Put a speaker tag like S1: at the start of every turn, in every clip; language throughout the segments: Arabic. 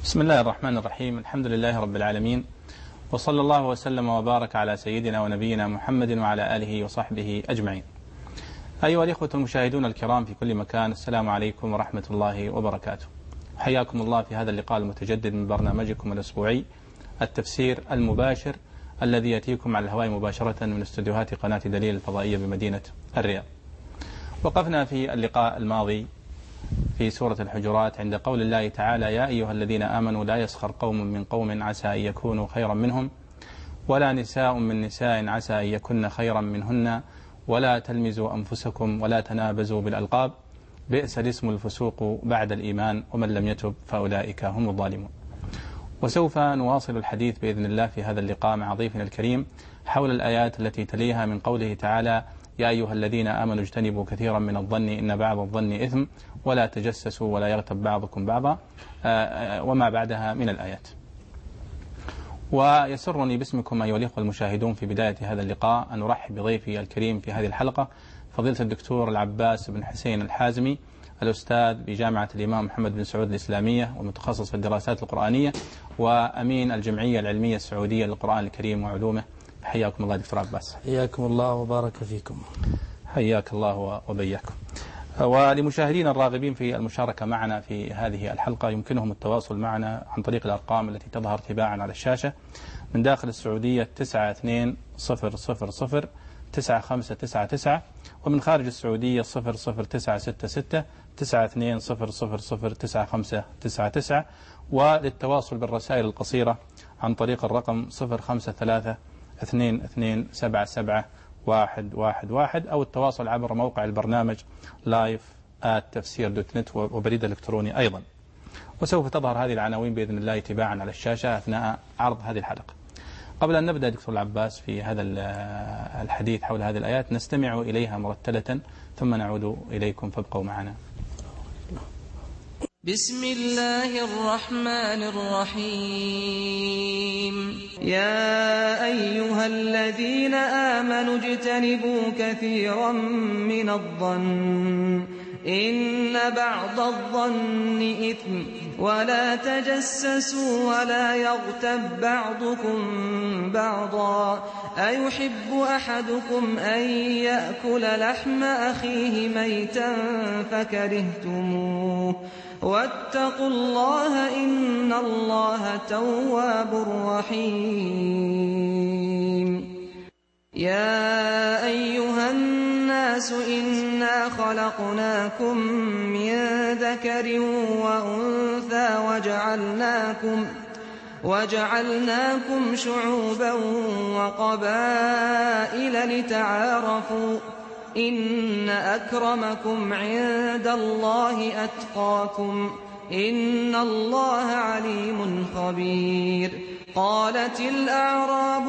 S1: بسم الله الرحمن الرحيم. الحمد لله رب العالمين، وصلى الله وسلم وبارك على سيدنا ونبينا محمد وعلى آله وصحبه أجمعين. أيها الإخوة المشاهدون الكرام في كل مكان، السلام عليكم ورحمة الله وبركاته. حياكم الله في هذا اللقاء المتجدد من برنامجكم الأسبوعي التفسير المباشر الذي يأتيكم على الهواء مباشرة من استديوهات قناة دليل الفضائية بمدينة الرياض. وقفنا في اللقاء الماضي في سورة الحجرات عند قول الله تعالى: يا أيها الذين آمنوا لا يسخر قوم من قوم عسى أن يكونوا خيرا منهم ولا نساء من نساء عسى أن يكن خيرا منهن ولا تلمزوا أنفسكم ولا تنابزوا بالألقاب بئس الاسم الفسوق بعد الإيمان ومن لم يتب فأولئك هم الظالمون. وسوف نواصل الحديث بإذن الله في هذا اللقاء مع ضيفنا الكريم حول الآيات التي تليها من قوله تعالى: يا أيها الذين آمنوا اجتنبوا كثيرا من الظن إن بعض الظن إثم ولا تجسسوا ولا يغتب بعضكم بعضا، وما بعدها من الآيات. ويسرني باسمكم أيها الإخوة المشاهدون في بداية هذا اللقاء أن أرحب بضيفي الكريم في هذه الحلقة فضيلة الدكتور العباس بن حسين الحازمي، الأستاذ بجامعة الإمام محمد بن سعود الإسلامية والمتخصص في الدراسات القرآنية وأمين الجمعية العلمية السعودية للقرآن الكريم وعلومه. حياكم الله دكتور عباس.
S2: حياكم الله وبارك فيكم.
S1: حياك الله وبياكم. ولمشاهدينا الراغبين في المشاركة معنا في هذه الحلقة يمكنهم التواصل معنا عن طريق الأرقام التي تظهر تباعا على الشاشة. من داخل السعودية 9200 9599، ومن خارج السعودية 00966 9200 9599، وللتواصل بالرسائل القصيرة عن طريق الرقم 053 2277 111 أو التواصل عبر موقع البرنامج live@tafsir.net وبريد الإلكتروني أيضا. وسوف تظهر هذه العناوين بإذن الله تباعا على الشاشة أثناء عرض هذه الحلقة. قبل أن نبدأ دكتور العباس في هذا الحديث حول هذه الآيات نستمع إليها مرتلة ثم نعود إليكم، فابقوا معنا.
S3: بسم الله الرحمن الرحيم. يا أيها الذين آمنوا اجتنبوا كثيرا من الظن إن بعض الظن إثم ولا تجسسوا ولا يغتب بعضكم بعضا أيحب أحدكم أن يأكل لحم أخيه ميتا فكرهتموه واتقوا الله إن الله تواب رحيم. يا أيها الناس إنا خلقناكم من ذكر وأنثى وجعلناكم شعوبا وقبائل لتعارفوا إن أكرمكم عند الله أتقاكم إن الله عليم خبير. قالت الأعراب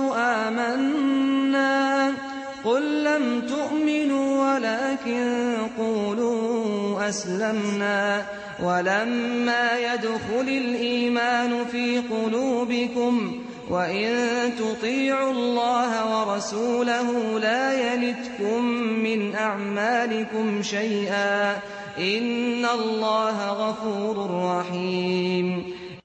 S3: آمنا قل لم تؤمنوا ولكن قولوا أسلمنا ولما يدخل الإيمان في قلوبكم وإن تطيعوا الله ورسوله لا يلتكم من أعمالكم شيئا إن الله غفور رحيم.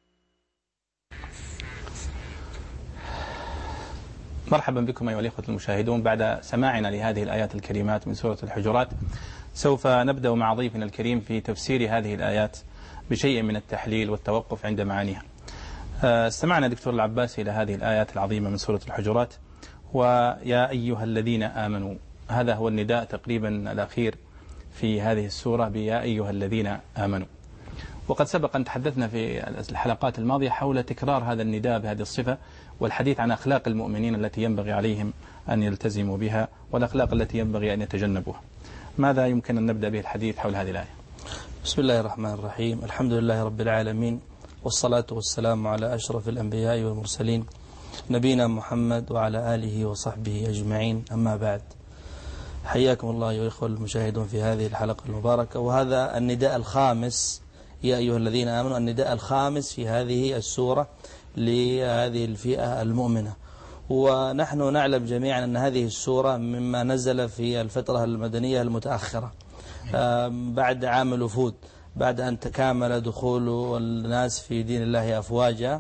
S1: مرحبا بكم أيها الإخوة المشاهدون. بعد سماعنا لهذه الآيات الكريمات من سورة الحجرات سوف نبدأ مع ضيفنا الكريم في تفسير هذه الآيات بشيء من التحليل والتوقف عند معانيها. استمعنا دكتور العباس إلى هذه الآيات العظيمة من سورة الحجرات، ويا أيها الذين آمنوا، هذا هو النداء تقريبا الأخير في هذه السورة بيا أيها الذين آمنوا. وقد سبق أن تحدثنا في الحلقات الماضية حول تكرار هذا النداء بهذه الصفة والحديث عن أخلاق المؤمنين التي ينبغي عليهم أن يلتزموا بها والأخلاق التي ينبغي أن يتجنبوها. ماذا يمكن أن نبدأ به الحديث حول هذه الآية؟
S2: بسم الله الرحمن الرحيم. الحمد لله رب العالمين، والصلاة والسلام على أشرف الأنبياء والمرسلين نبينا محمد وعلى آله وصحبه أجمعين، أما بعد. حياكم الله أيها الإخوة المشاهدون في هذه الحلقة المباركة، وهذا النداء الخامس، يا أيها الذين آمنوا، النداء الخامس في هذه السورة لهذه الفئة المؤمنة. ونحن نعلم جميعا أن هذه السورة مما نزل في الفترة المدنية المتأخرة بعد عام الوفود، بعد أن تكامل دخول الناس في دين الله أفواجا.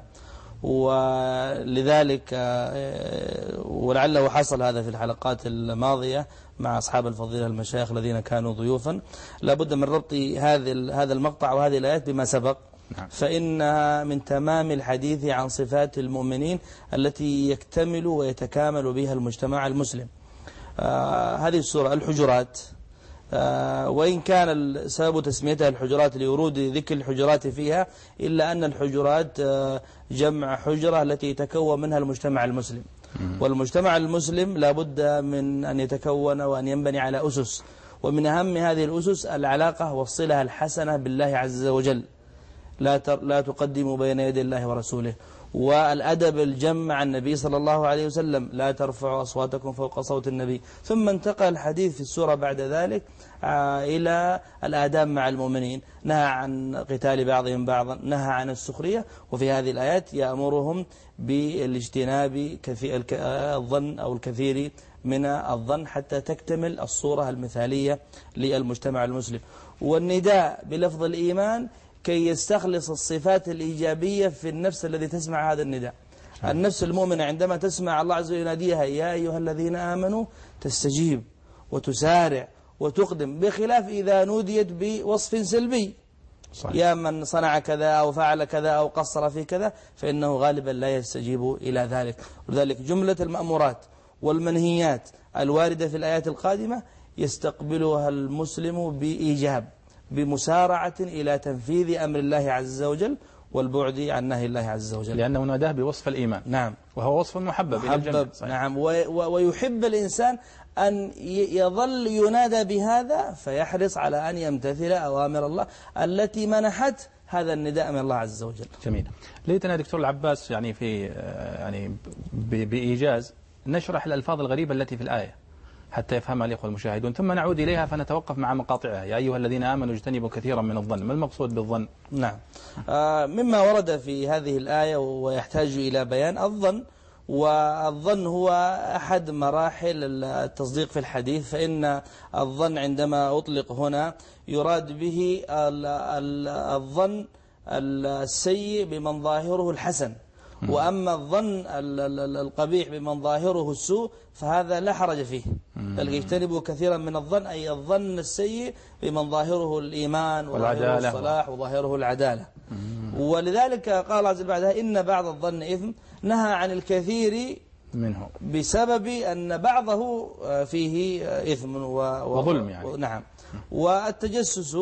S2: ولذلك ولعله حصل هذا في الحلقات الماضية مع أصحاب الفضيلة المشايخ الذين كانوا ضيوفا، لابد من ربط هذا المقطع وهذه الآيات بما سبق، فإنها من تمام الحديث عن صفات المؤمنين التي يكتمل ويتكامل بها المجتمع المسلم. هذه السورة الحجرات، وإن كان سبب تسميتها الحجرات لورود ذكر الحجرات فيها، إلا أن الحجرات جمع حجرة التي يتكون منها المجتمع المسلم، والمجتمع المسلم لابد من أن يتكون وأن ينبني على أسس، ومن أهم هذه الأسس العلاقة والصلة الحسنة بالله عز وجل، لا تقدموا بين يدي الله ورسوله، والأدب الجم مع النبي صلى الله عليه وسلم، لا ترفعوا أصواتكم فوق صوت النبي. ثم انتقل الحديث في السورة بعد ذلك إلى الآداب مع المؤمنين، نهى عن قتال بعضهم بعضا، نهى عن السخرية، وفي هذه الآيات يأمرهم بالاجتناب الظن أو الكثير من الظن حتى تكتمل الصورة المثالية للمجتمع المسلم. والنداء بلفظ الإيمان كي يستخلص الصفات الإيجابية في النفس الذي تسمع هذا النداء. النفس المؤمنة عندما تسمع الله عز وجل يناديها يا أيها الذين آمنوا تستجيب وتسارع وتقدم، بخلاف إذا نوديت بوصف سلبي، صحيح. يا من صنع كذا أو فعل كذا أو قصر في كذا، فإنه غالبا لا يستجيب إلى ذلك. ولذلك جملة المأمورات والمنهيات الواردة في الآيات القادمة يستقبلها المسلم بإيجاب، بمسارعة إلى تنفيذ أمر الله عز وجل والبعد عن نهي الله عز وجل،
S1: لأنه ناداه بوصف الإيمان.
S2: نعم،
S1: وهو وصف محبب إلى الجنة.
S2: نعم، ويحب الإنسان أن يظل ينادى بهذا، فيحرص على أن يمتثل أوامر الله التي منحت هذا النداء من الله عز وجل.
S1: جميل. ليتنا دكتور العباس بإيجاز نشرح الألفاظ الغريبة التي في الآية حتى يفهمها الإخوة المشاهدون، ثم نعود إليها فنتوقف مع مقاطعها. يا أيها الذين آمنوا اجتنبوا كثيرا من الظن، ما المقصود بالظن؟
S2: نعم، مما ورد في هذه الآية ويحتاج إلى بيان الظن، والظن هو أحد مراحل التصديق في الحديث، فإن الظن عندما أطلق هنا يراد به الظن السيء بمن ظاهره الحسن، وأما الظن القبيح بمن ظاهره السوء فهذا لا حرج فيه. بل يجتنبوا كثيرا من الظن، أي الظن السيء بمن ظاهره الإيمان وظاهره الصلاح وظاهره العدالة. ولذلك قال عز وجل بعدها إن بعض الظن إثم، نهى عن الكثير منه بسبب أن بعضه فيه إثم
S1: وظلم يعني.
S2: نعم. والتجسس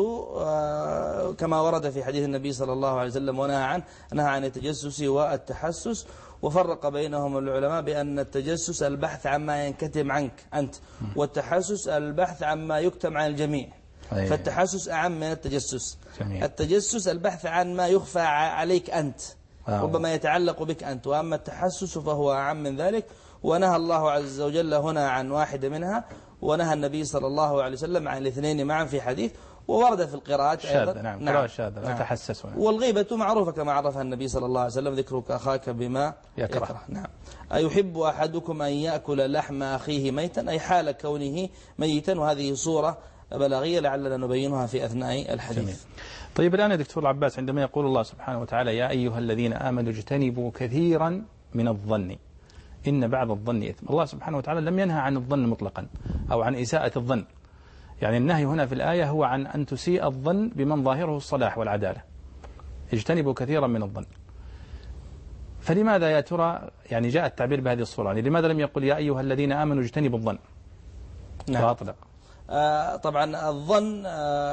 S2: كما ورد في حديث النبي صلى الله عليه وسلم ونهى عن التجسس والتحسس، وفرق بينهم العلماء بأن التجسس البحث عما ينكتم عنك أنت، والتحسس البحث عما يكتم عن الجميع. فالتحسس أعم من التجسس. التجسس البحث عن ما يخفى عليك أنت، ربما يتعلق بك أنت، وأما التحسس فهو أعم من ذلك. ونهى الله عز وجل هنا عن واحدة منها، ونهى النبي صلى الله عليه وسلم عن الاثنين معا في حديث، وورد في القراءات أيضا.
S1: نعم، قراءة شاذة لا تحسسوا.
S2: والغيبة معروفة كما عرفها النبي صلى الله عليه وسلم، ذكرك أخاك بما يكره. نعم. أيحب أحدكم أن يأكل لحم أخيه ميتا، أي حال كونه ميتا، وهذه صورة بلاغية لعلنا نبينها في أثناء الحديث. جميل.
S1: طيب الآن يا دكتور العباس، عندما يقول الله سبحانه وتعالى يا أيها الذين آمنوا اجتنبوا كثيرا من الظن إن بعض الظن إثم، الله سبحانه وتعالى لم ينهى عن الظن مطلقا أو عن إساءة الظن، يعني النهي هنا في الآية هو عن أن تسيء الظن بمن ظاهره الصلاح والعدالة. اجتنبوا كثيرا من الظن، فلماذا يا ترى يعني جاء التعبير بهذه الصورة؟ يعني لماذا لم يقل يا أيها الذين آمنوا اجتنبوا الظن؟
S2: نعم.
S1: فأطلق.
S2: طبعا الظن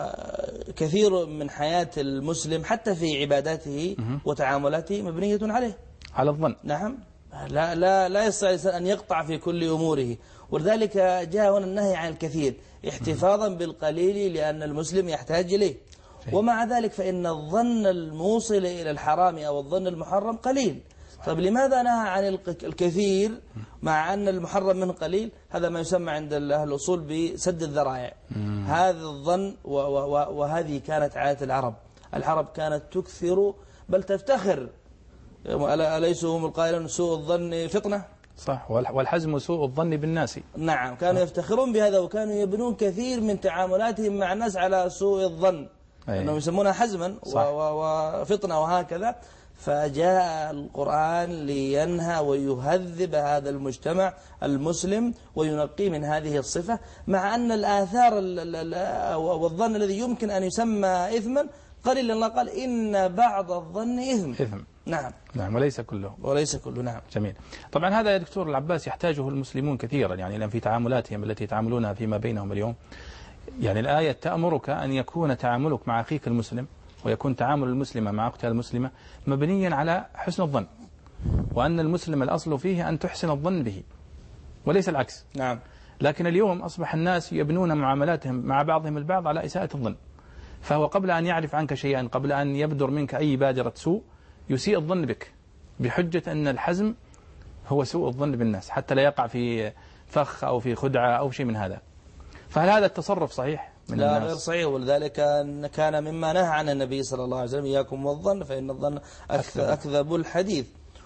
S2: كثير من حياة المسلم حتى في عباداته وتعاملاته مبنية عليه،
S1: على الظن.
S2: نعم، لا يستطيع الإنسان أن يقطع في كل أموره، ولذلك جاء هنا النهي عن الكثير احتفاظا بالقليل لأن المسلم يحتاج إليه. ومع ذلك فإن الظن الموصل إلى الحرام أو الظن المحرم قليل. طيب لماذا نهى عن الكثير مع أن المحرم منه قليل؟ هذا ما يسمى عند أهل الأصول بسد الذرائع. هذا الظن وهذه كانت عادة العرب كانت تكثر بل تفتخر، أليسوا هم القائلون سوء الظن فتنة؟
S1: صح، والحزم سوء الظن بالناس.
S2: نعم، كانوا يفتخرون بهذا، وكانوا يبنون كثير من تعاملاتهم مع الناس على سوء الظن. أنهم يسمونها حزما وفطنة وهكذا. فجاء القرآن لينهى ويهذب هذا المجتمع المسلم وينقيه من هذه الصفة، مع أن الآثار والظن الذي يمكن أن يسمى إثما قليلا الله قال إن بعض الظن إثم.
S1: نعم وليس كله.
S2: نعم.
S1: جميل. طبعا هذا يا دكتور العباس يحتاجه المسلمون كثيرا، يعني الآن في تعاملاتهم التي يتعاملونها فيما بينهم اليوم. يعني الآية تأمرك أن يكون تعاملك مع أخيك المسلم ويكون تعامل المسلمة مع أختها المسلمة مبنيا على حسن الظن، وأن المسلم الأصل فيه أن تحسن الظن به وليس العكس.
S2: نعم.
S1: لكن اليوم أصبح الناس يبنون معاملاتهم مع بعضهم البعض على إساءة الظن، فهو قبل أن يعرف عنك شيئا، قبل أن يبدر منك أي بادرة سوء، يسيء الظن بك بحجة أن الحزم هو سوء الظن بالناس حتى لا يقع في فخ أو في خدعة أو شيء من هذا. فهل هذا التصرف صحيح من
S2: لا
S1: الناس؟
S2: غير صحيح، ولذلك كان مما نهى عن النبي صلى الله عليه وسلم إياكم والظن فإن الظن أكذب الحديث.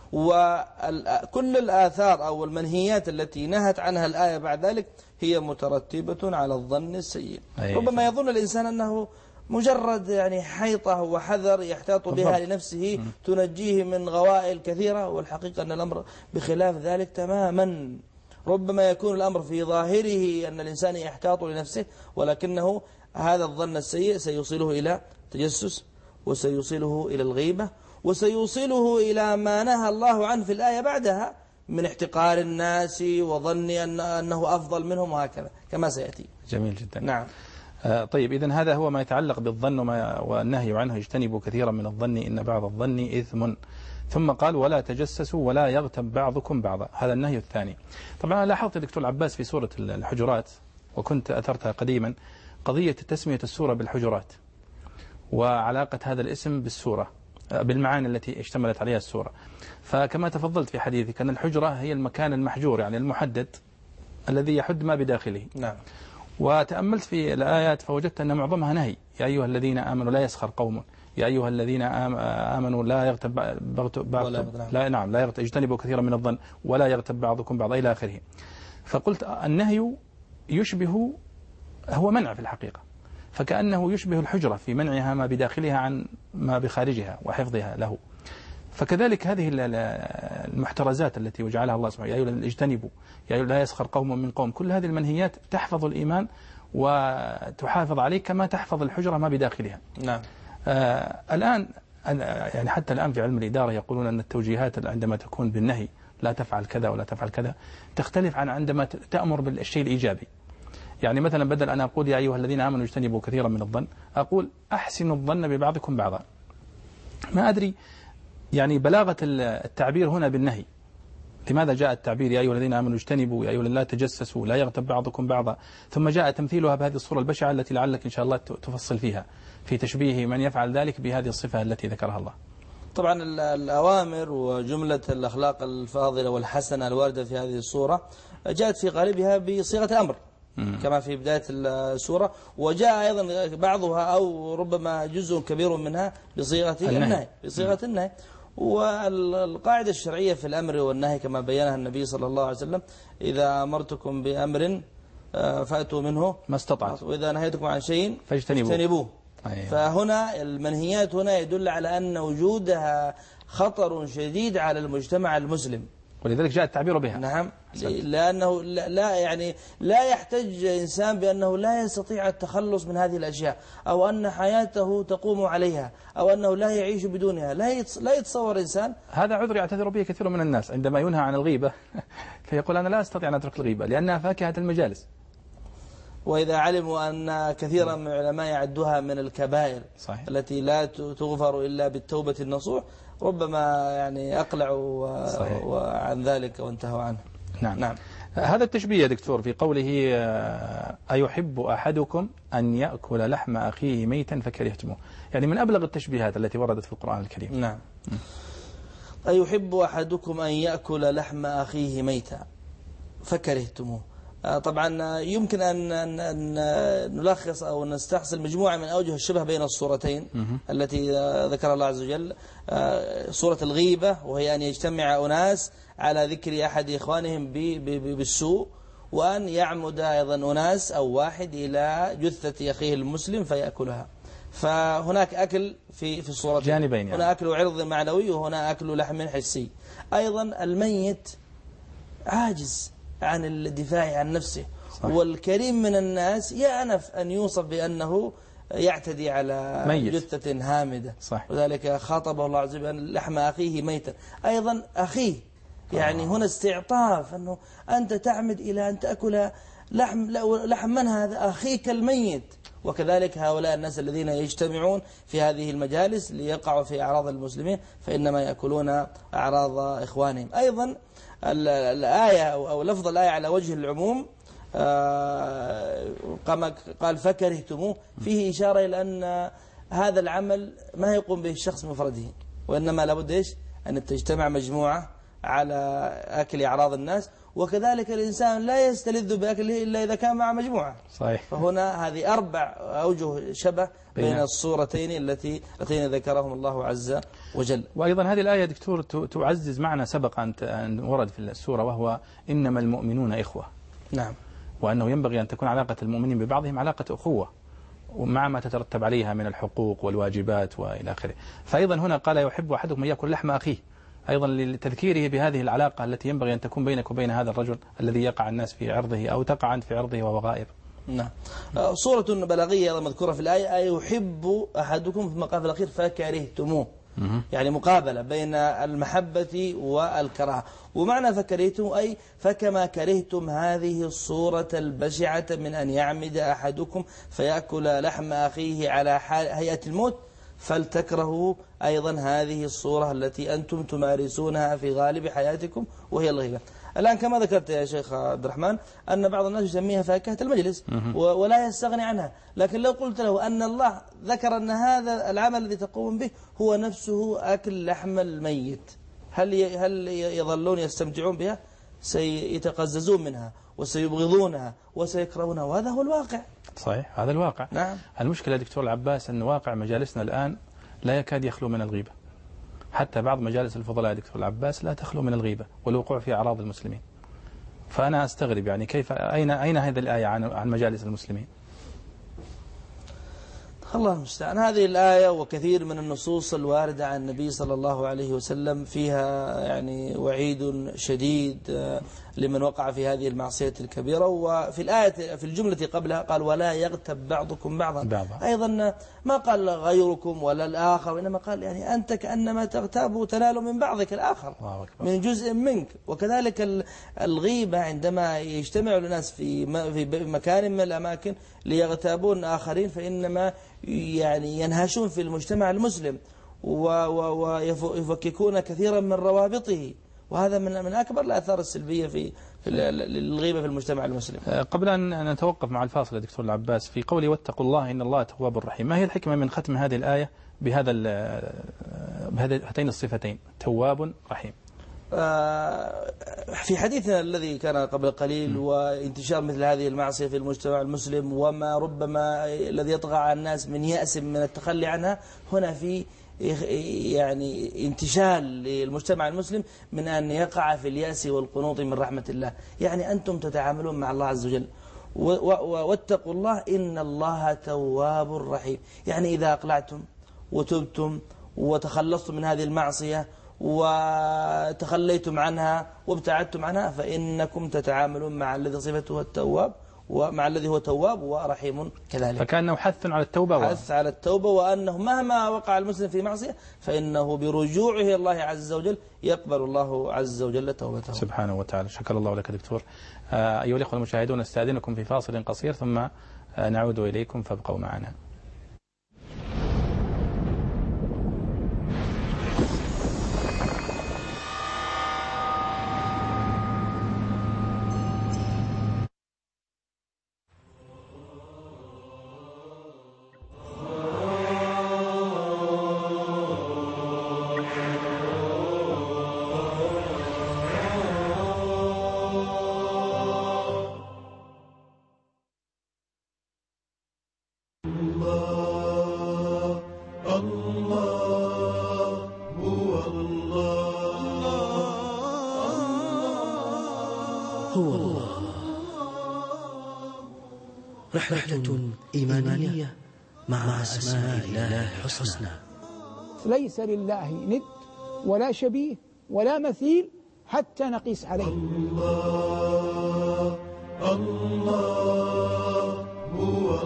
S2: وكل الآثار أو المنهيات التي نهت عنها الآية بعد ذلك هي مترتبة على الظن السيء. ربما يظن الإنسان أنه مجرد يعني حيطة وحذر يحتاط بها لنفسه تنجيه من غوائل كثيرة، والحقيقة أن الأمر بخلاف ذلك تماما. ربما يكون الأمر في ظاهره أن الإنسان يحتاط لنفسه، ولكنه هذا الظن السيء سيوصله إلى تجسس، وسيوصله إلى الغيبة، وسيوصله إلى ما نهى الله عنه في الآية بعدها من احتقار الناس وظن أنه أفضل منهم وهكذا كما سيأتي.
S1: جميل جدا.
S2: نعم.
S1: طيب إذن هذا هو ما يتعلق بالظن والنهي عنه، اجتنبوا كثيرا من الظن إن بعض الظن إثم. ثم قال ولا تجسسوا ولا يغتب بعضكم بعضا، هذا النهي الثاني. طبعا أنا لاحظت دكتور العباس في سورة الحجرات، وكنت أثرتها قديما، قضية تسمية السورة بالحجرات وعلاقة هذا الاسم بالسورة بالمعاني التي اشتملت عليها السورة. فكما تفضلت في حديثك أن الحجرة هي المكان المحجور، يعني المحدد الذي يحد ما بداخله.
S2: نعم.
S1: وتأملت في الآيات فوجدت أن معظمها نهي، يا أيها الذين آمنوا لا يسخر قوم، يا أيها الذين آمنوا لا يغتب بعضكم، لا يغتب، اجتنبوا كثيرا من الظن ولا يغتب بعضكم بعضا إلى آخره. فقلت النهي يشبه، هو منع في الحقيقة، فكأنه يشبه الحجرة في منعها ما بداخلها عن ما بخارجها وحفظها له. فكذلك هذه المحترزات التي وجعلها الله سبحانه، يا أيها اجتنبوا، يا أيها لا يسخر قوم من قوم، كل هذه المنهيات تحفظ الإيمان وتحافظ عليه كما تحفظ الحجرة ما بداخلها.
S2: نعم.
S1: الآن يعني حتى الآن في علم الإدارة يقولون أن التوجيهات عندما تكون بالنهي لا تفعل كذا ولا تفعل كذا تختلف عن عندما تأمر بالشيء الإيجابي. يعني مثلا بدل أن أقول يا أيها الذين آمنوا اجتنبوا كثيرا من الظن، أقول أحسنوا الظن ببعضكم بعضا. ما أدري يعني بلاغة التعبير هنا بالنهي، لماذا جاء التعبير يا أيها الذين آمنوا اجتنبوا، يا أيها لا تجسسوا، لا يغتب بعضكم بعضا، ثم جاء تمثيلها بهذه الصورة البشعة التي لعلك إن شاء الله تفصل فيها في تشبيه من يفعل ذلك بهذه الصفة التي ذكرها الله.
S2: طبعا الأوامر وجملة الأخلاق الفاضلة والحسنة الواردة في هذه الصورة جاءت في غالبها بصيغة أمر كما في بداية السورة، وجاء أيضا بعضها أو ربما جزء كبير منها بصيغة النهي. والقاعدة الشرعية في الأمر والنهي كما بينها النبي صلى الله عليه وسلم، إذا أمرتكم بأمر فأتوا منه
S1: ما استطعت،
S2: وإذا نهيتكم عن شيء
S1: فاجتنبوه.
S2: فهنا المنهيات هنا يدل على أن وجودها خطر شديد على المجتمع المسلم،
S1: ولذلك جاء التعبير بها.
S2: نعم. لأنه لا يحتج إنسان بأنه لا يستطيع التخلص من هذه الأشياء، أو أن حياته تقوم عليها، أو أنه لا يعيش بدونها. لا يتصور إنسان.
S1: هذا عذر يعتذر به كثير من الناس عندما ينهى عن الغيبة فيقول أنا لا أستطيع أن أترك الغيبة لأنها فاكهة المجالس.
S2: وإذا علموا أن كثيرا من العلماء يعدها من الكبائر صحيح. التي لا تغفر إلا بالتوبة النصوح، ربما يعني أقلعوا عن ذلك وانتهوا عنه.
S1: نعم. هذا التشبيه يا دكتور في قوله أيحب أحدكم أن يأكل لحم أخيه ميتا فكرهتموه، يعني من أبلغ التشبيهات التي وردت في القرآن الكريم.
S2: نعم. أيحب أحدكم أن يأكل لحم أخيه ميتا فكرهتموه. طبعا يمكن أن نلخص أو نستحصل مجموعة من أوجه الشبه بين الصورتين التي ذكر الله عز وجل. صورة الغيبة وهي أن يجتمع أناس على ذكر أحد إخوانهم بالسوء، وأن يعمد أيضا أناس أو واحد إلى جثة أخيه المسلم فيأكلها. فهناك أكل في الصورة
S1: جانبين
S2: هنا أكل عرض معنوي وهنا أكل لحم حسي. أيضا الميت عاجز عن الدفاع عن نفسه. صح. والكريم من الناس يأنف أن يوصف بأنه يعتدي على جثة هامدة.
S1: صح.
S2: وذلك خاطبه الله عز وجل لحم أخيه ميتا. أيضا أخيه يعني هنا استعطاف أنه أنت تعمد إلى أن تأكل لحم من هذا؟ أخيك الميت. وكذلك هؤلاء الناس الذين يجتمعون في هذه المجالس ليقعوا في أعراض المسلمين فإنما يأكلون أعراض إخوانهم. أيضا الآية أو لفظ الآية على وجه العموم قال فكرهتموه، فيه إشارة إلى أن هذا العمل ما يقوم به الشخص مفرده، وإنما لابد إيش أن تجتمع مجموعة على أكل أعراض الناس. وكذلك الإنسان لا يستلذ بأكله إلا إذا كان مع مجموعة.
S1: صحيح.
S2: فهنا هذه 4 أوجه شبه بين الصورتين اللتين ذكرهم الله عز وجل.
S1: وأيضا هذه الآية دكتور تعزز معنى سبق أن ورد في السورة، وهو إنما المؤمنون إخوة.
S2: نعم.
S1: وأنه ينبغي أن تكون علاقة المؤمنين ببعضهم علاقة أخوة، ومع ما تترتب عليها من الحقوق والواجبات وإلى آخره. فأيضا هنا قال يحب أحدكم أن يأكل لحم أخيه، أيضا لتذكيره بهذه العلاقة التي ينبغي أن تكون بينك وبين هذا الرجل الذي يقع الناس في عرضه أو تقع أنت في عرضه وهو غائب.
S2: نعم. صورة بلاغية مذكورة في الآية يحب أحدكم في المقام الأخير فكرهتموه، يعني مقابلة بين المحبة والكراهة. ومعنى فكرهتم أي فكما كرهتم هذه الصورة البشعة من أن يعمد أحدكم فيأكل لحم أخيه على هيئة الموت، فلتكرهوا أيضا هذه الصورة التي أنتم تمارسونها في غالب حياتكم وهي الغيبة. الآن كما ذكرت يا شيخ عبد الرحمن أن بعض الناس يسميها فاكهة المجلس ولا يستغني عنها، لكن لو قلت له أن الله ذكر أن هذا العمل الذي تقوم به هو نفسه أكل لحم الميت، هل يظلون يستمتعون بها؟ سيتقززون منها وسيبغضونها وسيكرهونها، وهذا هو الواقع.
S1: صحيح، هذا الواقع.
S2: نعم.
S1: المشكلة دكتور العباس أن واقع مجالسنا الآن لا يكاد يخلو من الغيبة، حتى بعض مجالس الفضلاء دكتور العباس لا تخلو من الغيبة والوقوع في أعراض المسلمين. فأنا أستغرب يعني كيف أين هذه الآية عن مجالس المسلمين؟
S2: الله المستعان. هذه الآية وكثير من النصوص الواردة عن النبي صلى الله عليه وسلم فيها يعني وعيد شديد لمن وقع في هذه المعصية الكبيرة. وفي الآية في الجملة قبلها قال ولا يغتب بعضكم بعضا. أيضا ما قال غيركم ولا الآخر، وإنما قال يعني أنت كأنما تغتاب وتنال من بعضك الآخر من جزء منك. وكذلك الغيبة عندما يجتمع الناس في مكان من الأماكن ليغتابون آخرين فإنما يعني ينهشون في المجتمع المسلم ويفككون كثيرا من روابطه، وهذا من أكبر الآثار السلبية في الغيبة في المجتمع المسلم.
S1: قبل أن نتوقف مع الفاصل دكتور العباس في قوله واتقوا الله إن الله تواب رحيم، ما هي الحكمة من ختم هذه الآية بهاتين الصفتين تواب رحيم؟
S2: في حديثنا الذي كان قبل قليل وانتشار مثل هذه المعصية في المجتمع المسلم وما ربما الذي يطغى على الناس من يأس من التخلي عنها، هنا في يعني انتشال للمجتمع المسلم من أن يقع في اليأس والقنوط من رحمة الله. يعني أنتم تتعاملون مع الله عز وجل واتقوا الله إن الله تواب رحيم، يعني إذا أقلعتم وتبتم وتخلصتم من هذه المعصية وتخليتم عنها وابتعدتم عنها فإنكم تتعاملون مع الذي صفته التواب ومع الذي هو تواب ورحيم كذلك.
S1: فكأنه حث على التوبة،
S2: حث على التوبة، وأنه مهما وقع المسلم في معصية فإنه برجوعه إلى الله عز وجل يقبل الله عز وجل توبته
S1: سبحانه وتعالى. شكر الله لك دكتور. أيها الأخوة المشاهدون نستأذنكم في فاصل قصير ثم نعود إليكم فابقوا معنا.
S4: رحلة إيمانية مع أسماء الله الحسنى.
S5: ليس لله ند ولا شبيه ولا مثيل حتى نقيس عليه.
S6: الله الله هو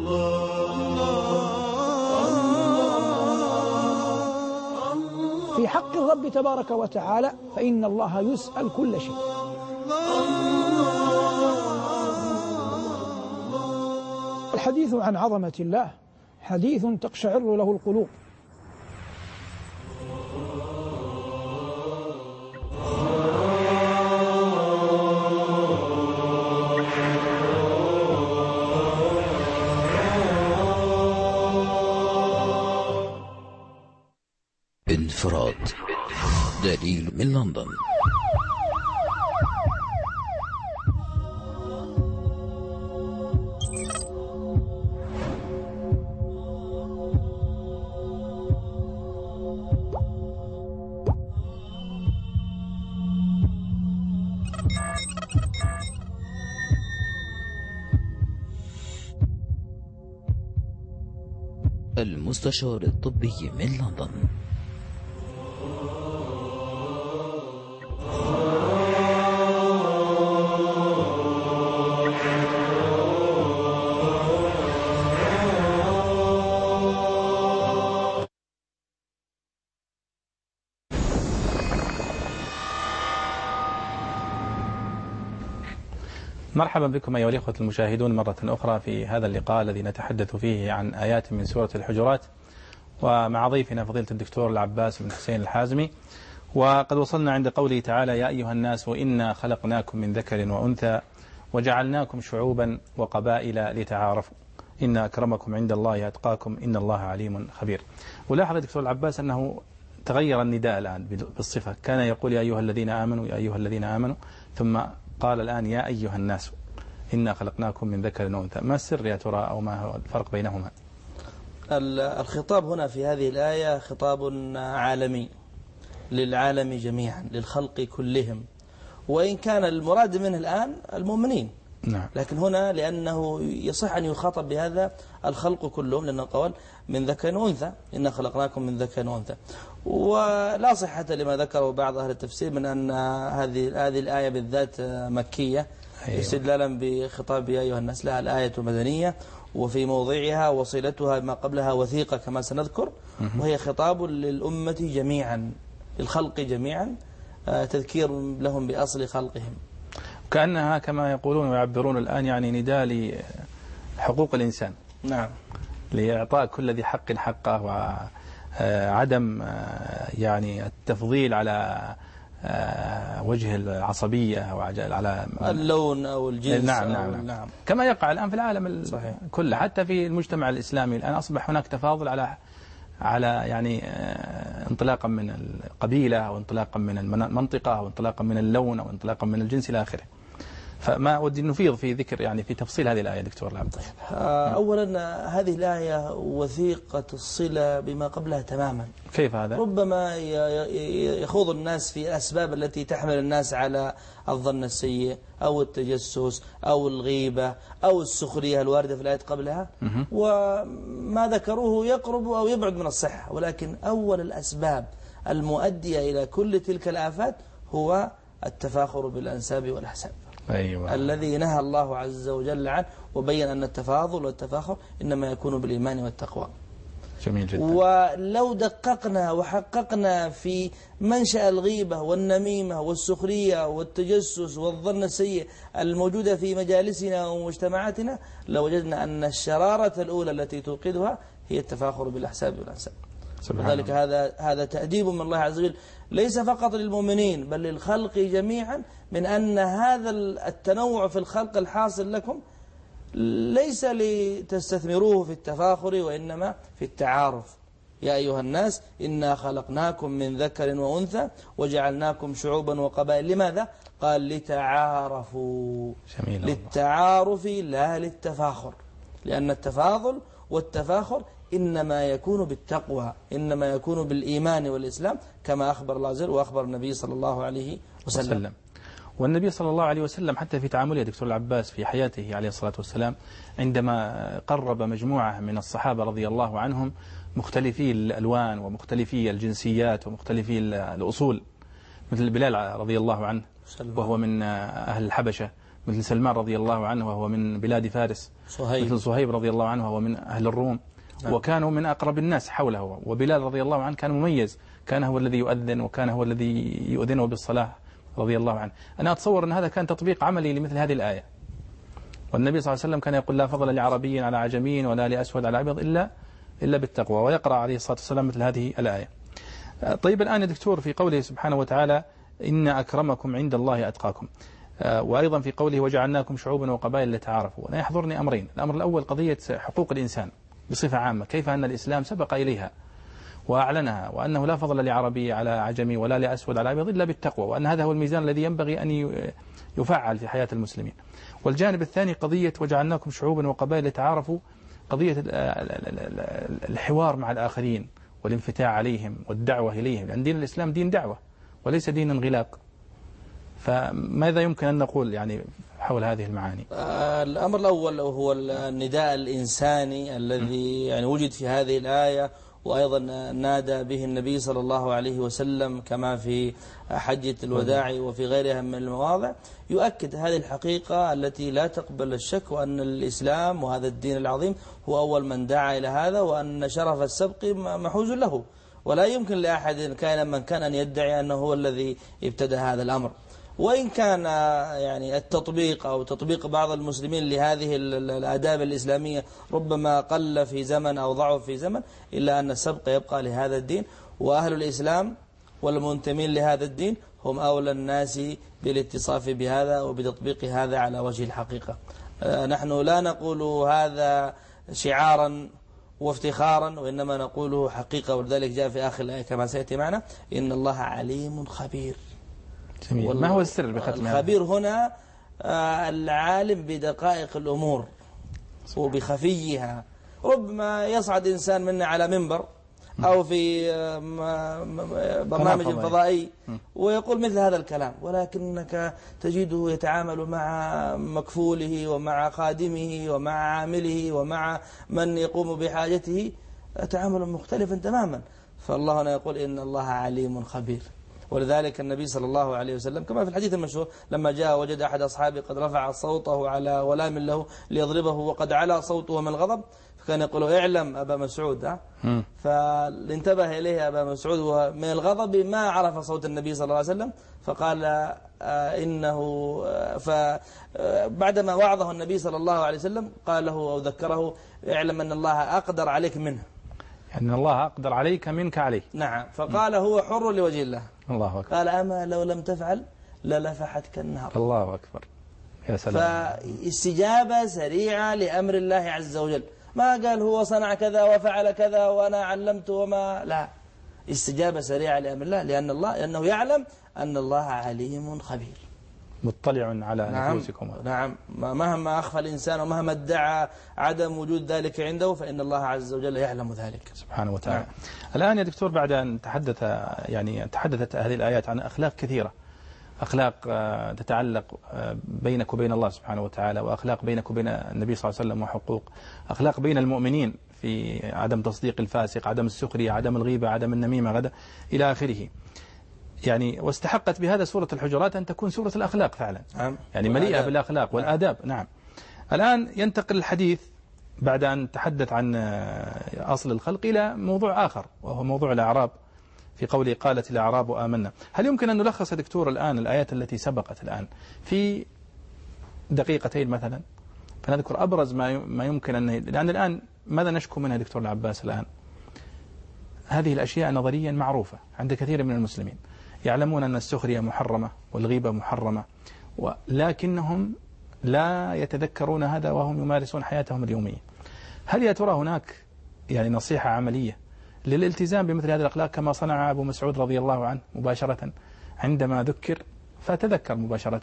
S6: الله.
S5: في حق الرب تبارك وتعالى فإن الله يسأل كل شيء. الحديث عن عظمة الله حديث تقشعر له القلوب.
S4: انفراد دليل من لندن. المستشار الطبي من لندن.
S1: مرحبا بكم أيها الإخوة المشاهدون مرة أخرى في هذا اللقاء الذي نتحدث فيه عن آيات من سورة الحجرات، ومع ضيفنا فضيلة الدكتور العباس بن حسين الحازمي. وقد وصلنا عند قوله تعالى: يا أيها الناس وإنا خلقناكم من ذكر وأنثى وجعلناكم شعوبا وقبائل لتعارفوا إن أكرمكم عند الله أتقاكم إن الله عليم خبير. ولاحظ الدكتور العباس أنه تغير النداء الآن بالصفة، كان يقول يا أيها الذين آمنوا يا أيها الذين آمنوا، ثم قال الآن يا أيها الناس إنا خلقناكم من ذكر وأنثى. ما السر يا ترى أو ما هو الفرق بينهما؟
S2: الخطاب هنا في هذه الآية خطاب عالمي للعالم جميعا، للخلق كلهم، وإن كان المراد منه الآن المؤمنين.
S1: نعم. لكن
S2: هنا لأنه يصح أن يخاطب بهذا الخلق كلهم، لأنه قال من ذكر وأنثى إنا خلقناكم من ذكر وأنثى. ولا صحة لما ذكره بعض أهل التفسير من أن هذه الآية بالذات مكية، استدلالا بخطاب يا أيها الناس. لها الآية مدنية وفي موضعها وصلتها ما قبلها وثيقة كما سنذكر، وهي خطاب للأمة جميعا، للخلق جميعا، تذكير لهم بأصل خلقهم.
S1: كأنها كما يقولون ويعبرون الآن يعني نداء لحقوق الإنسان.
S2: نعم.
S1: لإعطاء كل ذي حق حقه، وعدم يعني التفضيل على وجه العصبية أو على
S2: اللون أو الجنس.
S1: نعم. كما يقع الآن في العالم كله، حتى في المجتمع الإسلامي الآن أصبح هناك تفاضل على يعني انطلاقا من القبيلة أو انطلاقا من المنطقة أو انطلاقا من اللون أو انطلاقا من الجنس إلى آخره. فما ودي نفيض في ذكر يعني في تفصيل هذه الآية دكتور العبد.
S2: أولا هذه الآية وثيقة الصلة بما قبلها تماما.
S1: كيف هذا؟
S2: ربما يخوض الناس في الأسباب التي تحمل الناس على الظن السيء أو التجسس أو الغيبة أو السخرية الواردة في الآية قبلها، وما ذكروه يقرب أو يبعد من الصحة. ولكن أول الأسباب المؤدية إلى كل تلك الآفات هو التفاخر بالأنساب والأحساب.
S1: أيوة.
S2: الذي نهى الله عز وجل عنه، وبين أن التفاضل والتفاخر إنما يكون بالإيمان والتقوى.
S1: جميل جدا.
S2: ولو دققنا وحققنا في منشأ الغيبة والنميمة والسخرية والتجسس والظن السيء الموجودة في مجالسنا ومجتمعاتنا، لوجدنا أن الشرارة الأولى التي توقدها هي التفاخر بالأحساب والأنساب. وذلك هذا تأديب من الله عز وجل ليس فقط للمؤمنين بل للخلق جميعا، من أن هذا التنوع في الخلق الحاصل لكم ليس لتستثمروه في التفاخر، وإنما في التعارف. يا أيها الناس إنا خلقناكم من ذكر وأنثى وجعلناكم شعوبا وقبائل. لماذا؟ قال لتعارفوا. للتعارف لا للتفاخر، لأن التفاضل والتفاخر إنما يكون بالتقوى، إنما يكون بالإيمان والإسلام، كما أخبر الله عز وجل وأخبر النبي صلى الله عليه وسلم.
S1: والنبي صلى الله عليه وسلم حتى في تعامله دكتور العباس في حياته عليه الصلاة والسلام عندما قرب مجموعة من الصحابة رضي الله عنهم مختلفي الألوان ومختلفي الجنسيات ومختلفي الأصول، مثل بلال رضي الله عنه وهو من أهل الحبشة، مثل سلمان رضي الله عنه وهو من بلاد فارس، مثل صهيب رضي الله عنه وهو من أهل الروم، وكانوا من أقرب الناس حوله. وبلال رضي الله عنه كان مميز، كان هو الذي يؤذن وكان هو الذي يؤذنه بالصلاة رضي الله عنه. أنا أتصور أن هذا كان تطبيق عملي لمثل هذه الآية. والنبي صلى الله عليه وسلم كان يقول لا فضل لعربي على عجمي ولا لأسود على أبيض إلا بالتقوى، ويقرأ عليه الصلاة والسلام مثل هذه الآية. طيب الآن يا دكتور في قوله سبحانه وتعالى إن أكرمكم عند الله أتقاكم، وأيضا في قوله وجعلناكم شعوبا وقبائل لتعارفوا، أنا يحضرني أمرين. الأمر الأول قضية حقوق الإنسان بصفة عامة، كيف أن الإسلام سبق إليها وأعلنها، وأنه لا فضل لعربي على عجمي ولا لأسود على أبيض إلا بالتقوى، وأن هذا هو الميزان الذي ينبغي أن يفعل في حياة المسلمين. والجانب الثاني قضية وجعلناكم شعوبا وقبائل لتعارفوا، قضية الحوار مع الآخرين والانفتاح عليهم والدعوة إليهم، لأن دين الإسلام دين دعوة وليس دين انغلاق. فماذا يمكن أن نقول يعني حول هذه المعاني؟
S2: الأمر الأول هو النداء الإنساني الذي يعني وجد في هذه الآية، وأيضا نادى به النبي صلى الله عليه وسلم كما في حجة الوداع وفي غيرها من المواضع، يؤكد هذه الحقيقة التي لا تقبل الشك، وأن الإسلام وهذا الدين العظيم هو أول من دعا إلى هذا، وأن شرف السبق محوز له، ولا يمكن لأحد كان من كان أن يدعي أنه هو الذي ابتدأ هذا الأمر. وإن كان يعني التطبيق أو تطبيق بعض المسلمين لهذه الآداب الإسلامية ربما قل في زمن أو ضعف في زمن، إلا أن السبق يبقى لهذا الدين، وأهل الإسلام والمنتمين لهذا الدين هم أولى الناس بالاتصاف بهذا وبتطبيق هذا على وجه الحقيقة. نحن لا نقول هذا شعارا وافتخارا، وإنما نقوله حقيقة، ولذلك جاء في آخر الآية كما سيأتي معنا إن الله عليم خبير.
S1: ما هو السر بختم هذا؟
S2: الخبير هنا العالم بدقائق الأمور وبخفيها. ربما يصعد إنسان منا على منبر أو في برنامج فضائي ويقول مثل هذا الكلام، ولكنك تجده يتعامل مع مكفوله ومع خادمه ومع عامله ومع من يقوم بحاجته تعامل مختلفا تماما. فالله هنا يقول إن الله عليم خبير. ولذلك النبي صلى الله عليه وسلم كما في الحديث المشهور لما جاء وجد أحد أصحابه قد رفع صوته على غلام له ليضربه وقد علا صوته من الغضب، فكان يقول اعلم أبا مسعود، فانتبه إليه أبا مسعود ومن الغضب ما عرف صوت النبي صلى الله عليه وسلم، فقال إنه فبعدما وعظه النبي صلى الله عليه وسلم قال له أو ذكره اعلم أن الله أقدر عليك منه،
S1: يعني الله أقدر عليك منك عليه.
S2: نعم. فقال هو حر لوجه الله.
S1: الله أكبر.
S2: قال أما لو لم تفعل للفحتك النار.
S1: الله أكبر. يا سلام.
S2: فاستجابة سريعة لأمر الله عز وجل، ما قال هو صنع كذا وفعل كذا وأنا علمته وما، لا، استجابة سريعة لأمر الله، لأنه يعلم أن الله عليم خبير
S1: مطلع على نفوسكم.
S2: نعم. مهما أخفى الإنسان ومهما ادعى عدم وجود ذلك عنده فإن الله عز وجل يعلم ذلك
S1: سبحانه وتعالى. الآن يا دكتور بعد أن تحدثت هذه الآيات عن أخلاق كثيرة، أخلاق تتعلق بينك وبين الله سبحانه وتعالى، وأخلاق بينك وبين النبي صلى الله عليه وسلم، وحقوق أخلاق بين المؤمنين في عدم تصديق الفاسق، عدم السخرية، عدم الغيبة، عدم النميمة إلى آخره. يعني واستحقت بهذا سورة الحجرات أن تكون سورة الأخلاق فعلا، يعني مليئة بالأخلاق والآداب. نعم. الآن ينتقل الحديث بعد أن تحدث عن أصل الخلق إلى موضوع آخر، وهو موضوع الأعراب، في قوله قالت الأعراب آمنا. هل يمكن أن نلخص يا دكتور الآن الآيات التي سبقت الآن في دقيقتين مثلا، فنذكر أبرز ما يمكن أن، لأن الآن ماذا نشكو منها دكتور العباس الآن؟ هذه الأشياء نظريا معروفة عند كثير من المسلمين، يعلمون أن السخرية محرمة والغيبة محرمة، ولكنهم لا يتذكرون هذا وهم يمارسون حياتهم اليومية. هل يا ترى هناك يعني نصيحة عملية للالتزام بمثل هذه الأخلاق كما صنع أبو مسعود رضي الله عنه مباشرة عندما ذكر فتذكر مباشرة؟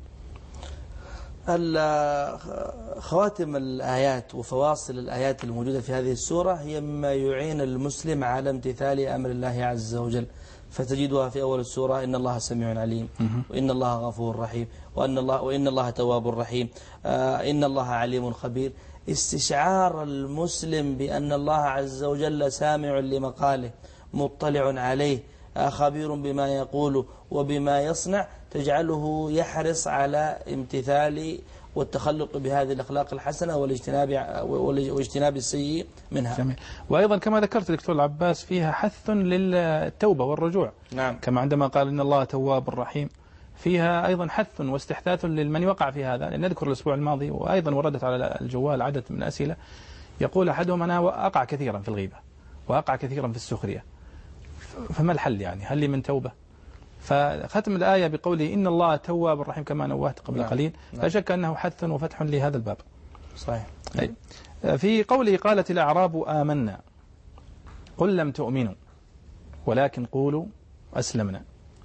S2: خواتم الآيات وفواصل الآيات الموجودة في هذه السورة هي مما يعين المسلم على امتثال أمر الله عز وجل، فتجدها في أول السورة إن الله سميع عليم، وإن الله غفور رحيم، وإن الله تواب رحيم، إن الله عليم خبير. استشعار المسلم بأن الله عز وجل سامع لمقاله، مطلع عليه، خبير بما يقول وبما يصنع، تجعله يحرص على امتثال والتخلق بهذه الأخلاق الحسنة واجتناب السيء منها.
S1: جميل. وأيضا كما ذكرت دكتور العباس فيها حث للتوبة والرجوع.
S2: نعم.
S1: كما عندما قال إن الله تواب رحيم، فيها أيضا حث واستحثاث لمن يقع في هذا. لأن نذكر الأسبوع الماضي وأيضا وردت على الجوال عدد من الأسئلة، يقول أحدهم أنا أقع كثيرا في الغيبة وأقع كثيرا في السخرية، فما الحل يعني؟ هل لي من توبة؟ فختم الآية بقوله إن الله تواب رحيم كما نوهت قبل قليل، لا شك أنه حث وفتح لهذا الباب.
S2: صحيح.
S1: في قوله قالت الأعراب آمنا قل لم تؤمنوا ولكن قولوا أسلمنا.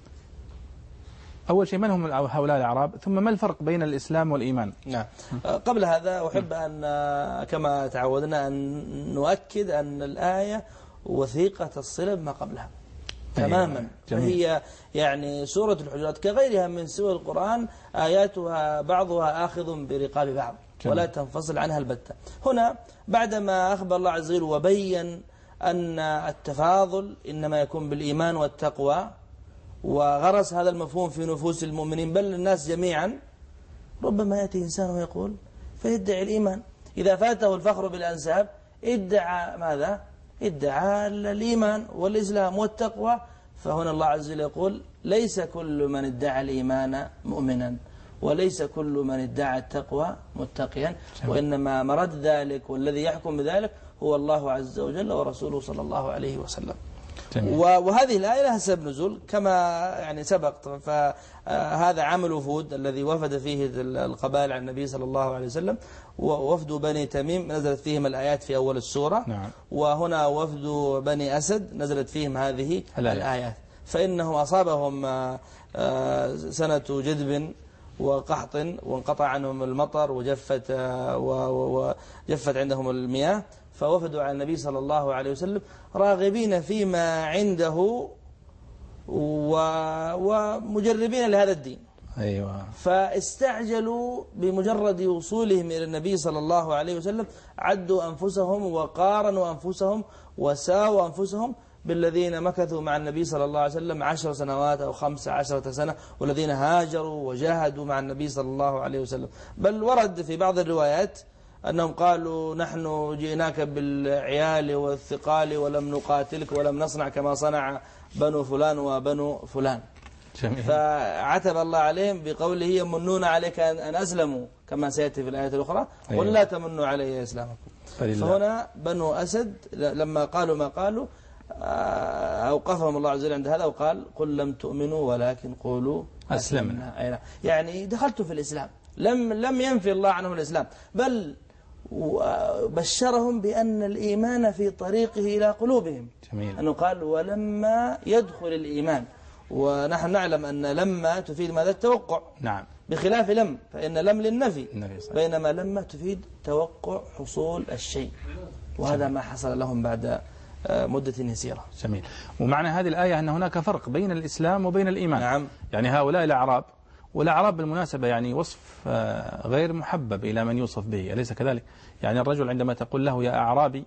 S1: أول شيء من هم هؤلاء الأعراب؟ ثم ما الفرق بين الإسلام والإيمان؟
S2: نعم. قبل هذا أحب أن كما تعودنا أن نؤكد أن الآية وثيقة الصلة بما قبلها تماما. فهي يعني سورة الحجرات كغيرها من سور القرآن آياتها بعضها آخذ برقاب بعض ولا تنفصل عنها البتة. هنا بعدما أخبر الله عز وجل وبين أن التفاضل إنما يكون بالإيمان والتقوى، وغرس هذا المفهوم في نفوس المؤمنين بل الناس جميعا، ربما يأتي إنسان ويقول فيدعي الإيمان، إذا فاته الفخر بالأنساب ادعى ماذا؟ ادعى الإيمان والإسلام والتقوى. فهنا الله عز وجل يقول ليس كل من ادعى الإيمان مؤمنا، وليس كل من ادعى التقوى متقيا، وإنما مرد ذلك والذي يحكم بذلك هو الله عز وجل ورسوله صلى الله عليه وسلم. وهذه الآية لها سبب نزول كما يعني سبق، فهذا عام وفود الذي وفد فيه القبائل عن النبي صلى الله عليه وسلم، ووفد بني تميم نزلت فيهم الآيات في أول السورة.
S1: نعم.
S2: وهنا وفد بني أسد نزلت فيهم هذه الآيات. فإنهم أصابهم سنة جدب وقحط وانقطع عنهم المطر وجفت عندهم المياه، فوفدوا على النبي صلى الله عليه وسلم راغبين فيما عنده ومجربين لهذا الدين.
S1: أيوة.
S2: فاستعجلوا بمجرد وصولهم إلى النبي صلى الله عليه وسلم، عدوا أنفسهم وقارنوا أنفسهم وساووا أنفسهم بالذين مكثوا مع النبي صلى الله عليه وسلم 10 سنوات أو 15 سنة، والذين هاجروا وجاهدوا مع النبي صلى الله عليه وسلم. بل ورد في بعض الروايات أنهم قالوا نحن جئناك بالعيال والثقال ولم نقاتلك ولم نصنع كما صنع بنو فلان وبنو فلان.
S1: جميل.
S2: فعتب الله عليهم بقوله يمنون عليك أن أسلموا كما سيأتي في الآية الأخرى، قل لا تمنوا علي إسلامكم. فهنا بنو أسد لما قالوا ما قالوا أوقفهم الله عز وجل عند هذا وقال قل لم تؤمنوا ولكن قولوا أسلمنا. يعني دخلتوا في الإسلام، لم ينفي الله عنهم الإسلام، بل بشرهم بأن الإيمان في طريقه إلى قلوبهم.
S1: جميل. أنه
S2: قال ولما يدخل الإيمان، ونحن نعلم أن لما تفيد ماذا؟ التوقع.
S1: نعم.
S2: بخلاف لم، فإن لم للنفي، بينما لما تفيد توقع حصول الشيء، وهذا ما حصل لهم بعد مدة يسيرة.
S1: جميل. ومعنى هذه الآية أن هناك فرق بين الإسلام وبين الإيمان.
S2: نعم.
S1: يعني هؤلاء الأعراب، والأعراب بالمناسبة يعني وصف غير محبب إلى من يوصف به، أليس كذلك؟ يعني الرجل عندما تقول له يا أعرابي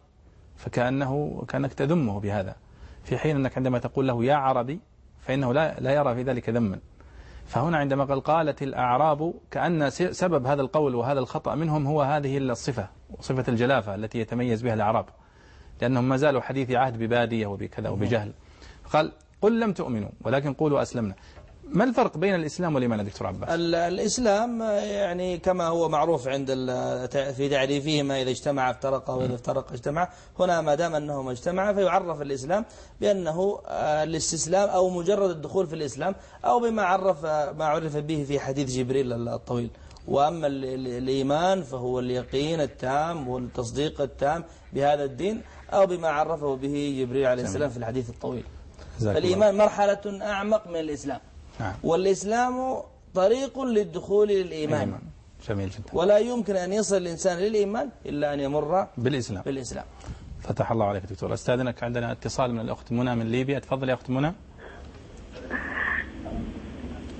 S1: كأنك تذمه بهذا، في حين أنك عندما تقول له يا عربي فإنه لا يرى في ذلك ذما. فهنا عندما قالت الأعراب كأن سبب هذا القول وهذا الخطأ منهم هو هذه الصفة، صفة الجلافة التي يتميز بها الأعراب، لأنهم ما زالوا حديث عهد ببادية وبكذا وبجهل. قال قل لم تؤمنوا ولكن قولوا أسلمنا. ما الفرق بين الإسلام والإيمان يا دكتور عباس؟
S2: الإسلام يعني كما هو معروف عند في تعريفهما إذا اجتمع افترق وإذا افترق اجتمع. هنا ما دام أنهما اجتمعا فيعرف الإسلام بأنه الاستسلام أو مجرد الدخول في الإسلام، أو بما عرف به في حديث جبريل الطويل. وأما الإيمان فهو اليقين التام والتصديق التام بهذا الدين، أو بما عرفه به جبريل عليه السلام في الحديث الطويل. فالإيمان مرحلة أعمق من الإسلام.
S1: نعم.
S2: والإسلام طريق للدخول للإيمان.
S1: جميل جدا.
S2: ولا يمكن أن يصل الإنسان للإيمان إلا أن يمر بالإسلام.
S1: فتح الله عليك دكتور. أستاذنك عندنا اتصال من الأخت منى من ليبيا. تفضل يا أخت منى.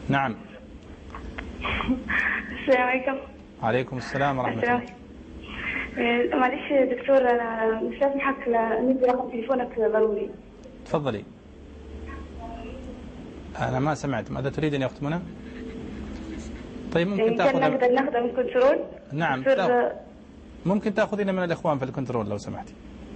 S1: نعم.
S7: السلام عليكم.
S1: عليكم السلام ورحمة الله.
S7: معلش يا دكتور، أنا مش لازمحك ندي رقم تليفونك ضروري.
S1: تفضلي. أنا ما سمعت، ماذا تريد أن يختمنا؟ طيب ممكن تأخذ.
S7: نقدر ناخذها من كنترول؟
S1: نعم ممكن تأخذين من الإخوان في الكنترول لو سمحتي.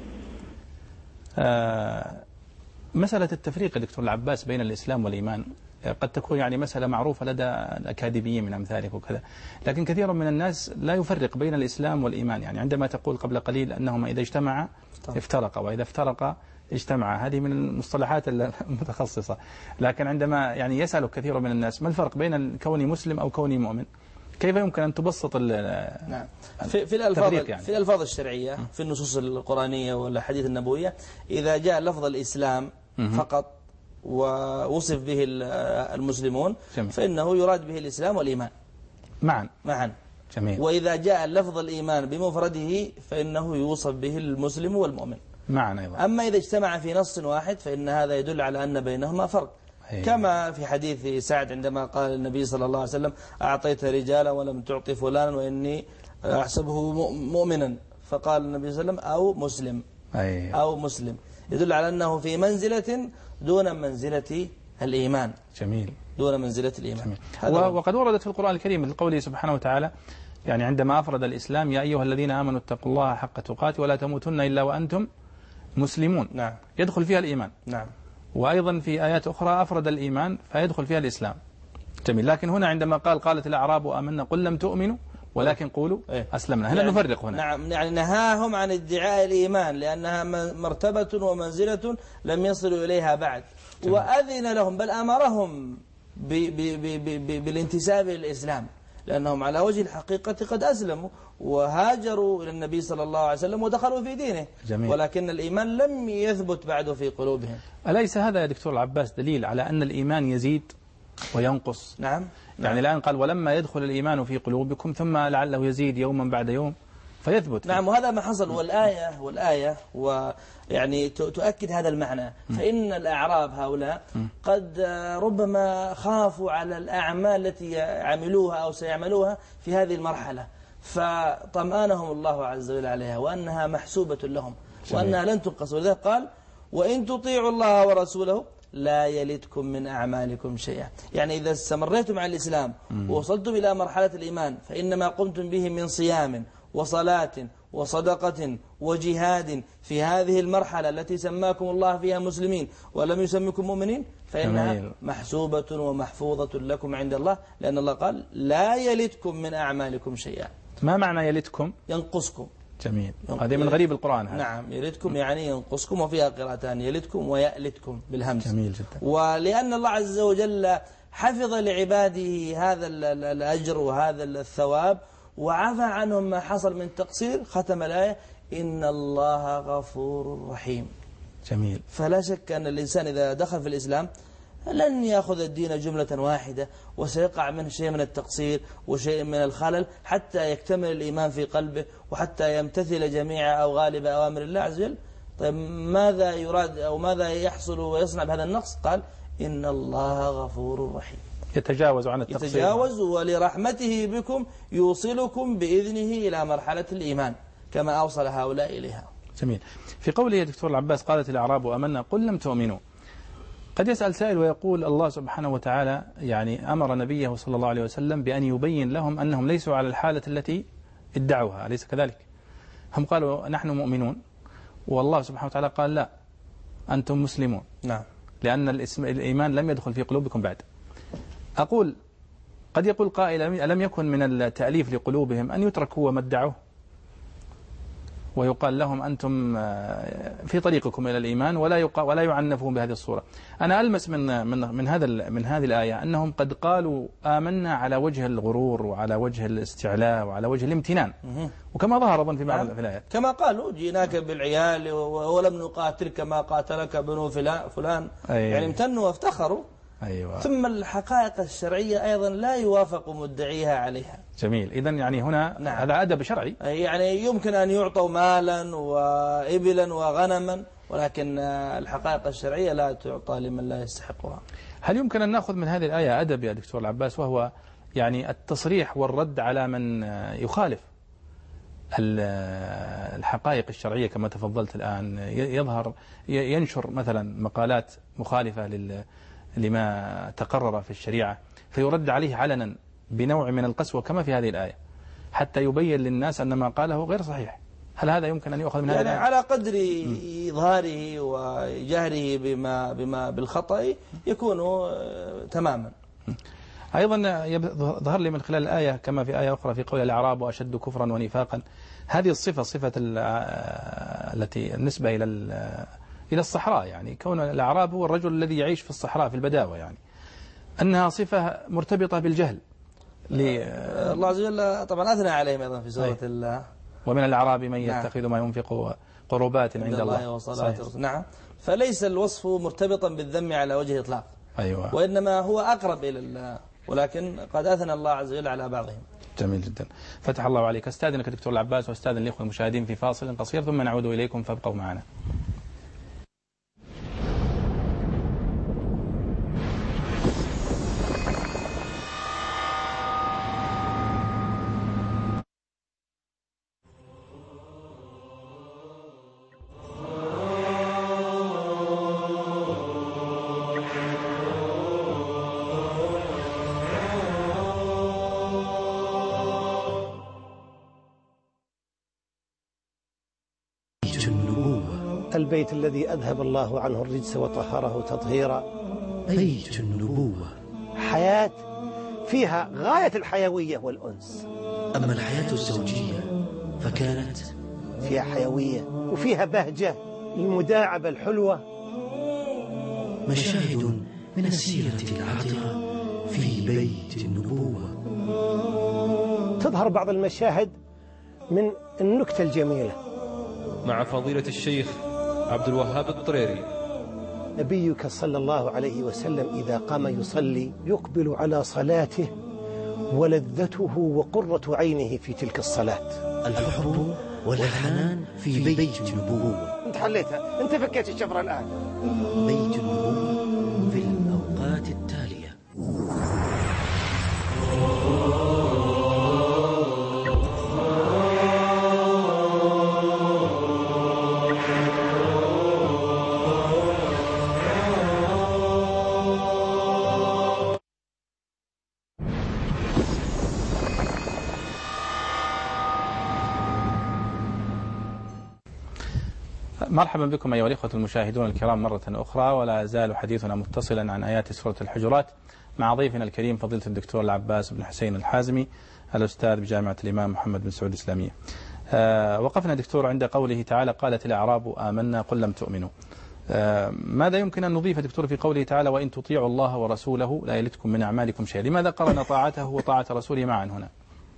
S1: مسألة التفريق يا دكتور العباس بين الإسلام والإيمان قد تكون يعني مسألة معروفة لدى الأكاديميين من أمثالك وكذا، لكن كثير من الناس لا يفرق بين الإسلام والإيمان. يعني عندما تقول قبل قليل أنهما إذا اجتمعا افترقا وإذا افترقا اجتمعا، هذه من المصطلحات المتخصصة. لكن عندما يعني يسأل كثير من الناس ما الفرق بين كوني مسلم أو كوني مؤمن، كيف يمكن أن تبسط
S2: نعم. في الألفاظ يعني. في الألفاظ الشرعية في النصوص القرآنية والحديث النبوية إذا جاء لفظ الإسلام فقط ووصف به المسلمون فإنه يراد به الإسلام والإيمان معا.
S1: جميل.
S2: وإذا جاء لفظ الإيمان بمفرده فإنه يوصف به المسلم والمؤمن
S1: معا أيضا.
S2: أما إذا اجتمع في نص واحد فإن هذا يدل على أن بينهما فرق. كما في حديث سعد عندما قال النبي صلى الله عليه وسلم أعطيت رجالا ولم تعطي فلانا وإني أحسبه مؤمنا، فقال النبي صلى الله عليه وسلم أو مسلم يدل على أنه في منزلة دون منزلة الإيمان.
S1: جميل.
S2: دون منزلة الإيمان.
S1: وقد وردت في القرآن الكريم مثل قوله سبحانه وتعالى يعني عندما أفرد الإسلام يا أيها الذين آمنوا اتقوا الله حق تقاته ولا تموتن إلا وأنتم مسلمون.
S2: نعم.
S1: يدخل فيها الإيمان.
S2: نعم.
S1: وأيضا في آيات أخرى أفرد الإيمان فيدخل فيها الإسلام. جميل. لكن هنا عندما قالت الأعراب آمنا قل لم تؤمنوا ولكن قولوا أسلمنا، هنا نفرق هنا.
S2: نعم، يعني نهاهم عن ادعاء الإيمان لأنها مرتبة ومنزلة لم يصلوا إليها بعد. جميل. وأذن لهم بل أمرهم بالانتساب للإسلام لأنهم على وجه الحقيقة قد أسلموا وهاجروا إلى النبي صلى الله عليه وسلم ودخلوا في دينه.
S1: جميل.
S2: ولكن الإيمان لم يثبت بعد في قلوبهم.
S1: أليس هذا يا دكتور العباس دليل على أن الإيمان يزيد وينقص؟
S2: نعم.
S1: يعني الآن قال ولما يدخل الإيمان في قلوبكم ثم لعله يزيد يوما بعد يوم فيثبت.
S2: نعم، وهذا ما حصل. والآية ويعني تؤكد هذا المعنى. فإن الأعراب هؤلاء قد ربما خافوا على الأعمال التي عملوها أو سيعملوها في هذه المرحلة، فطمأنهم الله عز وجل عليها وأنها محسوبة لهم وأنها لن تنقص. ولذلك قال وإن تطيعوا الله ورسوله لا يلدكم من أعمالكم شيئا. يعني إذا استمريتم على الإسلام ووصلتم إلى مرحلة الإيمان فإنما قمتم به من صيام وصلاة وصدقة وجهاد في هذه المرحلة التي سماكم الله فيها مسلمين ولم يسمكم مؤمنين فإنها محسوبة ومحفوظة لكم عند الله، لأن الله قال لا يلدكم من أعمالكم شيئا. ما
S1: معنى يلدكم؟
S2: ينقصكم.
S1: جميل. هذه من غريب القرآن هذا.
S2: نعم، يلدكم يعني ينقصكم، وفيها قراءتان يلدكم ويألدكم بالهمس.
S1: جميل جدا.
S2: ولأن الله عز وجل حفظ لعباده هذا الأجر وهذا الثواب وعفى عنهم ما حصل من تقصير ختم الآية إن الله غفور رحيم.
S1: جميل.
S2: فلا شك أن الإنسان إذا دخل في الإسلام لن يأخذ الدين جملة واحدة وسيقع منه شيء من التقصير وشيء من الخلل حتى يكتمل الإيمان في قلبه وحتى يمتثل جميع أو غالب أوامر الله عز وجل. طيب ماذا يراد أو ماذا يحصل ويصنع بهذا النقص؟ قال إن الله غفور رحيم.
S1: يتجاوز عن التقصير.
S2: يتجاوز ولرحمته بكم يوصلكم بإذنه إلى مرحلة الإيمان كما أوصل هؤلاء إليها.
S1: جميل. في قوله يا دكتور العباس قالت الأعراب آمنا قل لم تؤمنوا، قد يسأل سائل ويقول الله سبحانه وتعالى يعني أمر نبيه صلى الله عليه وسلم بأن يبين لهم أنهم ليسوا على الحالة التي ادعوها، أليس كذلك؟ هم قالوا نحن مؤمنون والله سبحانه وتعالى قال لا أنتم مسلمون.
S2: نعم.
S1: لأن الإيمان لم يدخل في قلوبكم بعد. أقول قد يقول قائل ألم يكن من التأليف لقلوبهم أن يتركوا وما ادعوه ويقال لهم أنتم في طريقكم إلى الإيمان ولا يعنفون بهذه الصورة. أنا ألمس من هذه الآية أنهم قد قالوا آمنا على وجه الغرور وعلى وجه الاستعلاء وعلى وجه الامتنان، وكما ظهر أظن في بعض الآيات
S2: كما قالوا جئناك بالعيال ولم نقاتل كما قاتلك بنو فلان. يعني امتنوا وافتخروا.
S1: أيوة.
S2: ثم الحقائق الشرعية أيضا لا يوافق مدعيها عليها.
S1: جميل. إذن يعني هنا
S2: نعم.
S1: هذا أدب شرعي.
S2: يعني يمكن أن يعطوا مالا وإبلا وغنما ولكن الحقائق الشرعية لا تعطى لمن لا يستحقها.
S1: هل يمكن أن نأخذ من هذه الآية أدب يا دكتور العباس، وهو يعني التصريح والرد على من يخالف الحقائق الشرعية كما تفضلت الآن، ينشر مثلا مقالات مخالفة لما تقرر في الشريعة، فيرد عليه علنا بنوع من القسوة كما في هذه الآية، حتى يبين للناس أن ما قاله غير صحيح؟ هل هذا يمكن أن يؤخذ من هذه الآية؟
S2: على قدر إظهاره وجهره بما بالخطأ يكون تماما.
S1: أيضا ظهر لي من خلال الآية كما في آية أخرى في قول الأعراب وأشد كفرا ونفاقا، هذه صفة التي النسبة إلى الصحراء، يعني كون الأعراب هو الرجل الذي يعيش في الصحراء في البداوة، يعني أنها صفة مرتبطة بالجهل.
S2: الله عز وجل طبعا أثنى عليهم أيضا في سورة الله،
S1: ومن الأعراب من يتخذ ما ينفق قربات عند الله
S2: وصلاة. نعم، فليس الوصف مرتبطا بالذم على وجه الإطلاق،
S1: أيوة،
S2: وإنما هو أقرب إلى ولكن قد أثنى الله عز وجل على بعضهم.
S1: جميل جدا، فتح الله عليك. استاذنك دكتور العباس واستاذن الإخوة المشاهدين في فاصل قصير ثم نعود إليكم، فابقوا معنا.
S8: البيت الذي أذهب الله عنه الرجس وطهره تطهيرا،
S4: بيت النبوة،
S8: حياة فيها غاية الحيوية والأنس.
S4: أما الحياة الزوجية فكانت
S8: فيها حيوية وفيها بهجة المداعبة الحلوة.
S4: مشاهد من السيرة العطرة في بيت النبوة،
S8: تظهر بعض المشاهد من النكتة الجميلة
S9: مع فضيلة الشيخ عبد الوهاب الطريري.
S8: نبيك صلى الله عليه وسلم إذا قام يصلي يقبل على صلاته ولذته وقرة عينه في تلك الصلاة.
S4: الحب والحنان في بيت النبوة.
S8: انت حليتها، انت فكيت الشفرة الآن.
S4: بيت النبوة في الأوقات التالية.
S1: مرحبا بكم أيها الإخوة المشاهدون الكرام مرة أخرى، ولا زال حديثنا متصلا عن آيات سورة الحجرات مع ضيفنا الكريم فضيلة الدكتور العباس بن حسين الحازمي الأستاذ بجامعة الإمام محمد بن سعود الإسلامية. وقفنا دكتور عند قوله تعالى قالت الأعراب آمنا قل لم تؤمنوا. ماذا يمكن أن نضيف دكتور في قوله تعالى وإن تطيعوا الله ورسوله لا يلتكم من أعمالكم شيئا؟ لماذا قرن طاعته وطاعة رسوله معا هنا؟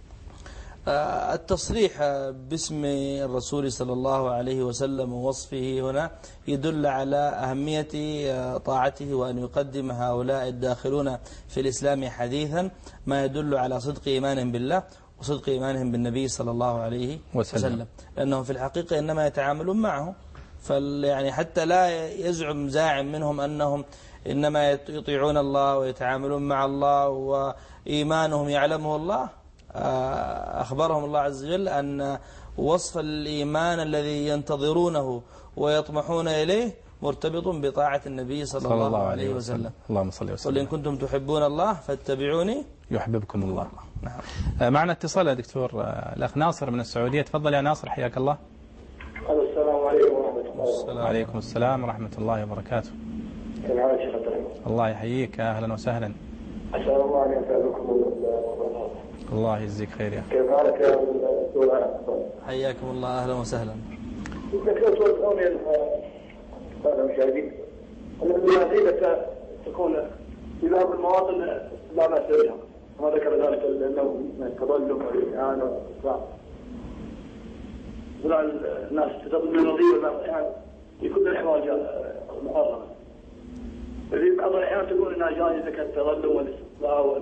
S2: التصريح باسم الرسول صلى الله عليه وسلم ووصفه هنا يدل على أهمية طاعته، وأن يقدم هؤلاء الداخلون في الإسلام حديثا ما يدل على صدق إيمانهم بالله وصدق إيمانهم بالنبي صلى الله عليه وسلم، لأنهم في الحقيقة إنما يتعاملون معه. يعني حتى لا يزعم زاعم منهم أنهم إنما يطيعون الله ويتعاملون مع الله وإيمانهم يعلمه الله. أخبرهم الله عز وجل أن وصف الإيمان الذي ينتظرونه ويطمحون إليه مرتبط بطاعة النبي صلى الله عليه وسلم.
S1: اللهم صل وسلم.
S2: قل إن كنتم تحبون الله فاتبعوني
S1: يحببكم الله. نعم. معنا اتصال يا دكتور الأخ ناصر من السعودية. تفضل يا ناصر، حياك الله.
S10: السلام عليكم ورحمة الله.
S1: وعليكم السلام ورحمة الله وبركاته. الله يحييك، أهلا وسهلا.
S10: أسأل الله أن يسعدكم.
S1: الله يجزيك خير يا أخي.
S10: كيف حالك يا دكتور؟
S2: حياكم الله، أهلا وسهلا.
S10: دكتور توضحوني المشاهدين أن المناسبة تكون في بعض المواطن لا بأس بها، ما ذكر ذلك النوع من التظلم والإهانة الناس تظن النظير بعض الأحيان في كل الأحوال محرمة، وفي بعض الأحيان تكون أنها جائزة كالتظلم والاستطلاع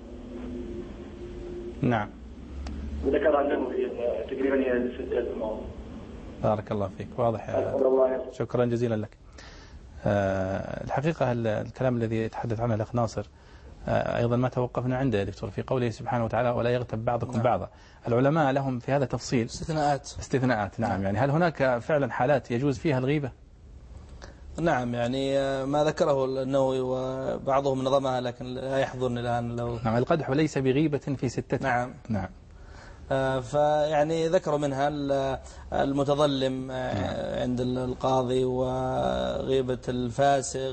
S1: نعم.
S10: وذكر عنه في تقريبا هي 6 المواضيع.
S1: بارك الله فيك، واضح. شكرا جزيلا لك. الحقيقة الكلام الذي يتحدث عنه الأخ ناصر أيضا ما توقفنا عنده يا دكتور في قوله سبحانه وتعالى ولا يغتب بعضكم بعضا. العلماء لهم في هذا تفصيل استثناءات. نعم. يعني هل هناك فعلا حالات يجوز فيها الغيبة؟
S2: نعم، يعني ما ذكره النووي وبعضهم نظمها لكن لا يحضرني الآن.
S1: نعم، القدح ليس بغيبة في 6. نعم.
S2: فيعني ذكروا منها المتظلم عند القاضي وغيبة الفاسق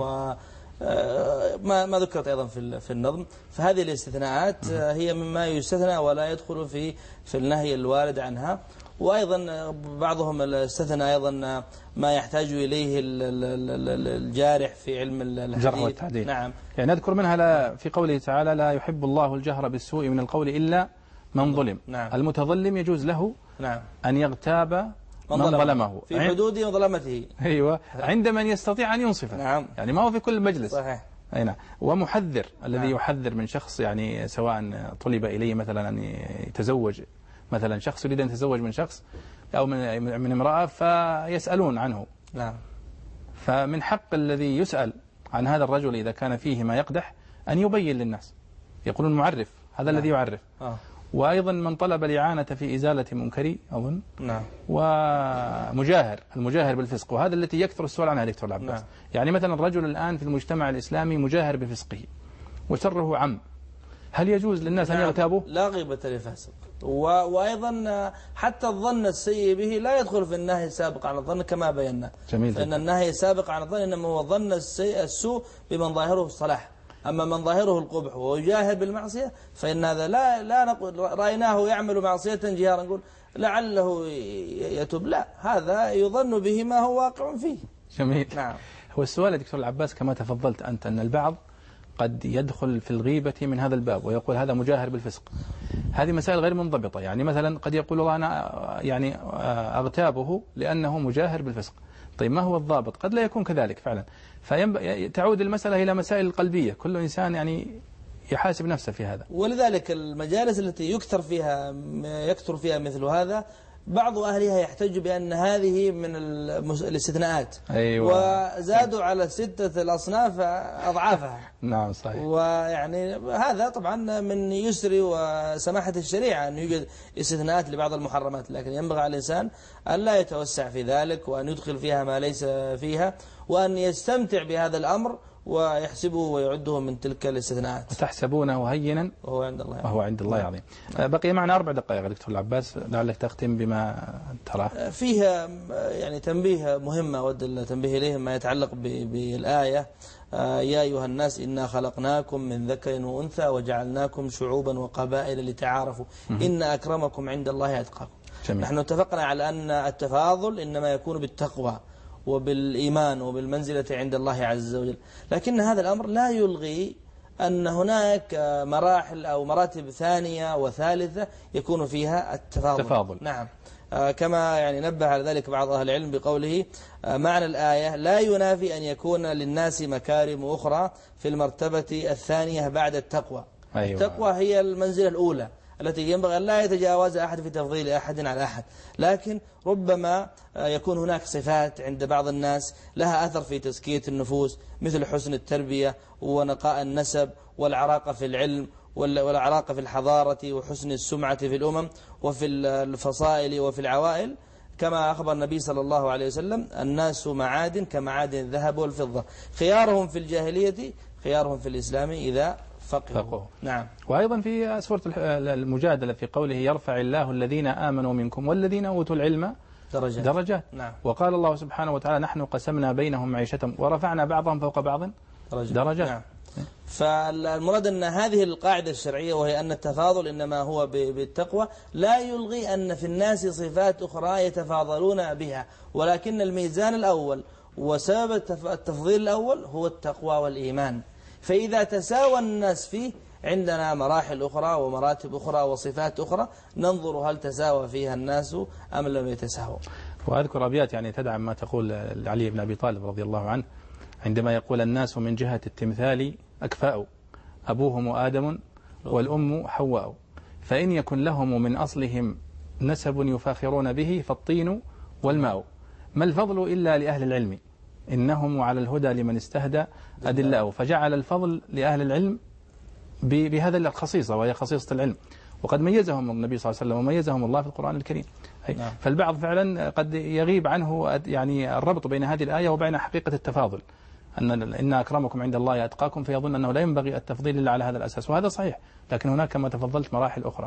S2: وما ذكرت أيضا في النظم. فهذه الاستثناءات هي مما يستثنى ولا يدخل في النهي الوارد عنها. وأيضا بعضهم استثنى أيضا ما يحتاج إليه الجارح في علم
S1: الجرح والتعديل.
S2: نعم.
S1: يعني نذكر منها في قوله تعالى لا يحب الله الجهر بالسوء من القول إلا من ظلم.
S2: نعم.
S1: المتظلم يجوز له أن يغتاب من ظلمه
S2: في حدود مظلمته.
S1: أيوة، عند من يستطيع أن ينصفه.
S2: نعم.
S1: يعني ما هو في كل مجلس.
S2: صحيح.
S1: أي نعم. ومحذر الذي يحذر من شخص، يعني سواء طلب إليه مثلا أن يتزوج، مثلا شخص يريد أن يتزوج من شخص أو من امرأة فيسألون عنه.
S2: نعم.
S1: فمن حق الذي يسأل عن هذا الرجل إذا كان فيه ما يقدح أن يبين للناس، يقولون معرف هذا الذي يعرف. وأيضا من طلب الإعانة في إزالة منكري أظن.
S2: نعم.
S1: المجاهر بالفسق، وهذا التي يكثر السؤال عنها دكتور العباس. يعني مثلا الرجل الآن في المجتمع الإسلامي مجاهر بفسقه وشره عم، هل يجوز للناس أن يغتابوه؟
S2: لا غيبة لفاسق. وأيضا حتى الظن السيء به لا يدخل في النهي السابق عن الظن كما بينا.
S1: جميل.
S2: فإن النهي السابق عن الظن إنما هو الظن السوء بمن ظاهره الصلاح، أما من ظاهره القبح ويجاهر بالمعصية فإن هذا لا نقول رأيناه يعمل معصية جهارا نقول لعله يتوب، لا، هذا يظن به ما هو واقع فيه.
S1: جميل.
S2: نعم.
S1: هو السؤال يا دكتور العباس كما تفضلت أنت أن البعض قد يدخل في الغيبة من هذا الباب ويقول هذا مجاهر بالفسق. هذه مسائل غير منضبطة. يعني مثلا قد يقول الله أنا يعني أغتابه لأنه مجاهر بالفسق. طيب ما هو الضابط؟ قد لا يكون كذلك فعلا. فتعود المسألة إلى مسائل القلبية، كل إنسان يعني يحاسب نفسه في هذا.
S2: ولذلك المجالس التي يكثر فيها مثل هذا بعض أهلها يحتج بأن هذه من الاستثناءات.
S1: أيوة.
S2: وزادوا على 6 الأصناف أضعافها.
S1: نعم صحيح.
S2: ويعني هذا طبعا من يسر وسماحة الشريعة أن يوجد استثناءات لبعض المحرمات، لكن ينبغي على الإنسان أن لا يتوسع في ذلك وأن يدخل فيها ما ليس فيها، وأن يستمتع بهذا الأمر ويحسبه ويعده من تلك الاستثناءات.
S1: وتحسبونه هينا وهو عند الله عظيم. بقي معنا 4 دقائق دكتور العباس، لعلك تختم بما تراه.
S2: فيها يعني تنبيه مهم أود التنبيه إليه ما يتعلق بالآية يا أيها الناس إنا خلقناكم من ذكر وأنثى وجعلناكم شعوبا وقبائل لتعارفوا إن أكرمكم عند الله أتقاكم. نحن اتفقنا على أن التفاضل إنما يكون بالتقوى وبالإيمان وبالمنزلة عند الله عز وجل، لكن هذا الأمر لا يلغي أن هناك مراحل أو مراتب ثانية وثالثة يكون فيها التفاضل. نعم. كما يعني نبه على ذلك بعض أهل العلم بقوله معنى الآية لا ينافي أن يكون للناس مكارم أخرى في المرتبة الثانية بعد التقوى.
S1: أيوة.
S2: التقوى هي المنزلة الأولى التي ينبغي أن لا يتجاوز أحد في تفضيل أحد على أحد، لكن ربما يكون هناك صفات عند بعض الناس لها أثر في تزكية النفوس مثل حسن التربية ونقاء النسب والعراقة في العلم والعراقة في الحضارة وحسن السمعة في الأمم وفي الفصائل وفي العوائل، كما أخبر النبي صلى الله عليه وسلم الناس معادن كمعادن الذهب والفضة، خيارهم في الجاهلية خيارهم في الإسلام إذا فقهوا.
S1: نعم. وأيضا في سورة المجادلة في قوله يرفع الله الذين آمنوا منكم والذين أوتوا العلم درجات.
S2: نعم.
S1: وقال الله سبحانه وتعالى نحن قسمنا بينهم معيشتهم ورفعنا بعضهم فوق بعض درجات.
S2: نعم. فالمراد أن هذه القاعدة الشرعية وهي أن التفاضل إنما هو بالتقوى لا يلغي أن في الناس صفات أخرى يتفاضلون بها، ولكن الميزان الأول وسبب التفضيل الأول هو التقوى والإيمان. فإذا تساوى الناس فيه عندنا مراحل أخرى ومراتب أخرى وصفات أخرى ننظر هل تساوى فيها الناس أم لم يتساووا.
S1: وأذكر أبيات يعني تدعم ما تقول علي بن أبي طالب رضي الله عنه عندما يقول الناس من جهة التمثال أكفاء أبوهم آدم والأم حواء فإن يكن لهم من أصلهم نسب يفاخرون به فالطين والماء ما الفضل إلا لأهل العلم إنهم على الهدى لمن استهدى أدلة، فجعل الفضل لأهل العلم بهذا الخصيصة وهي خصيصة العلم، وقد ميزهم النبي صلى الله عليه وسلم وميزهم الله في القرآن الكريم. فالبعض فعلا قد يغيب عنه يعني الربط بين هذه الآية وبين حقيقة التفاضل، إن أكرمكم عند الله أتقاكم، فيظن أنه لا ينبغي التفضيل إلا على هذا الأساس، وهذا صحيح، لكن هناك كما تفضلت مراحل أخرى.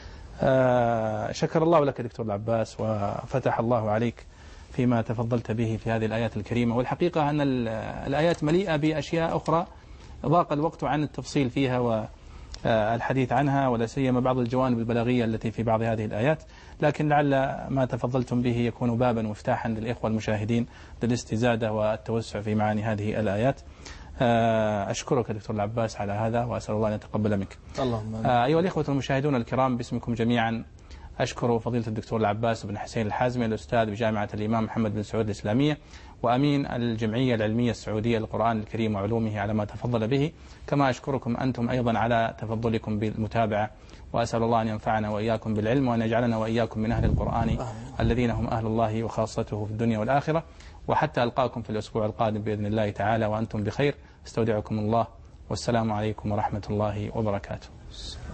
S1: شكر الله لك دكتور العباس وفتح الله عليك فيما تفضلت به في هذه الآيات الكريمة. والحقيقة أن الآيات مليئة بأشياء أخرى ضاق الوقت عن التفصيل فيها والحديث عنها، ولا سيما بعض الجوانب البلاغية التي في بعض هذه الآيات، لكن لعل ما تفضلتم به يكون بابا ومفتاحا للإخوة المشاهدين للاستزادة والتوسع في معاني هذه الآيات. أشكرك دكتور العباس على هذا، وأسأل الله أن يتقبل منك.
S2: اللهم
S1: أيها الإخوة المشاهدون الكرام، باسمكم جميعا أشكر فضيلة الدكتور العباس بن حسين الحازمي، الأستاذ بجامعة الإمام محمد بن سعود الإسلامية وأمين الجمعية العلمية السعودية للقرآن الكريم وعلومه، على ما تفضل به، كما أشكركم أنتم أيضا على تفضلكم بالمتابعة، وأسأل الله أن ينفعنا وإياكم بالعلم، وأن يجعلنا وإياكم من أهل القرآن الذين هم أهل الله وخاصته في الدنيا والآخرة. وحتى ألقاكم في الأسبوع القادم بإذن الله تعالى وأنتم بخير، استودعكم الله، والسلام عليكم ورحمة الله وبركاته.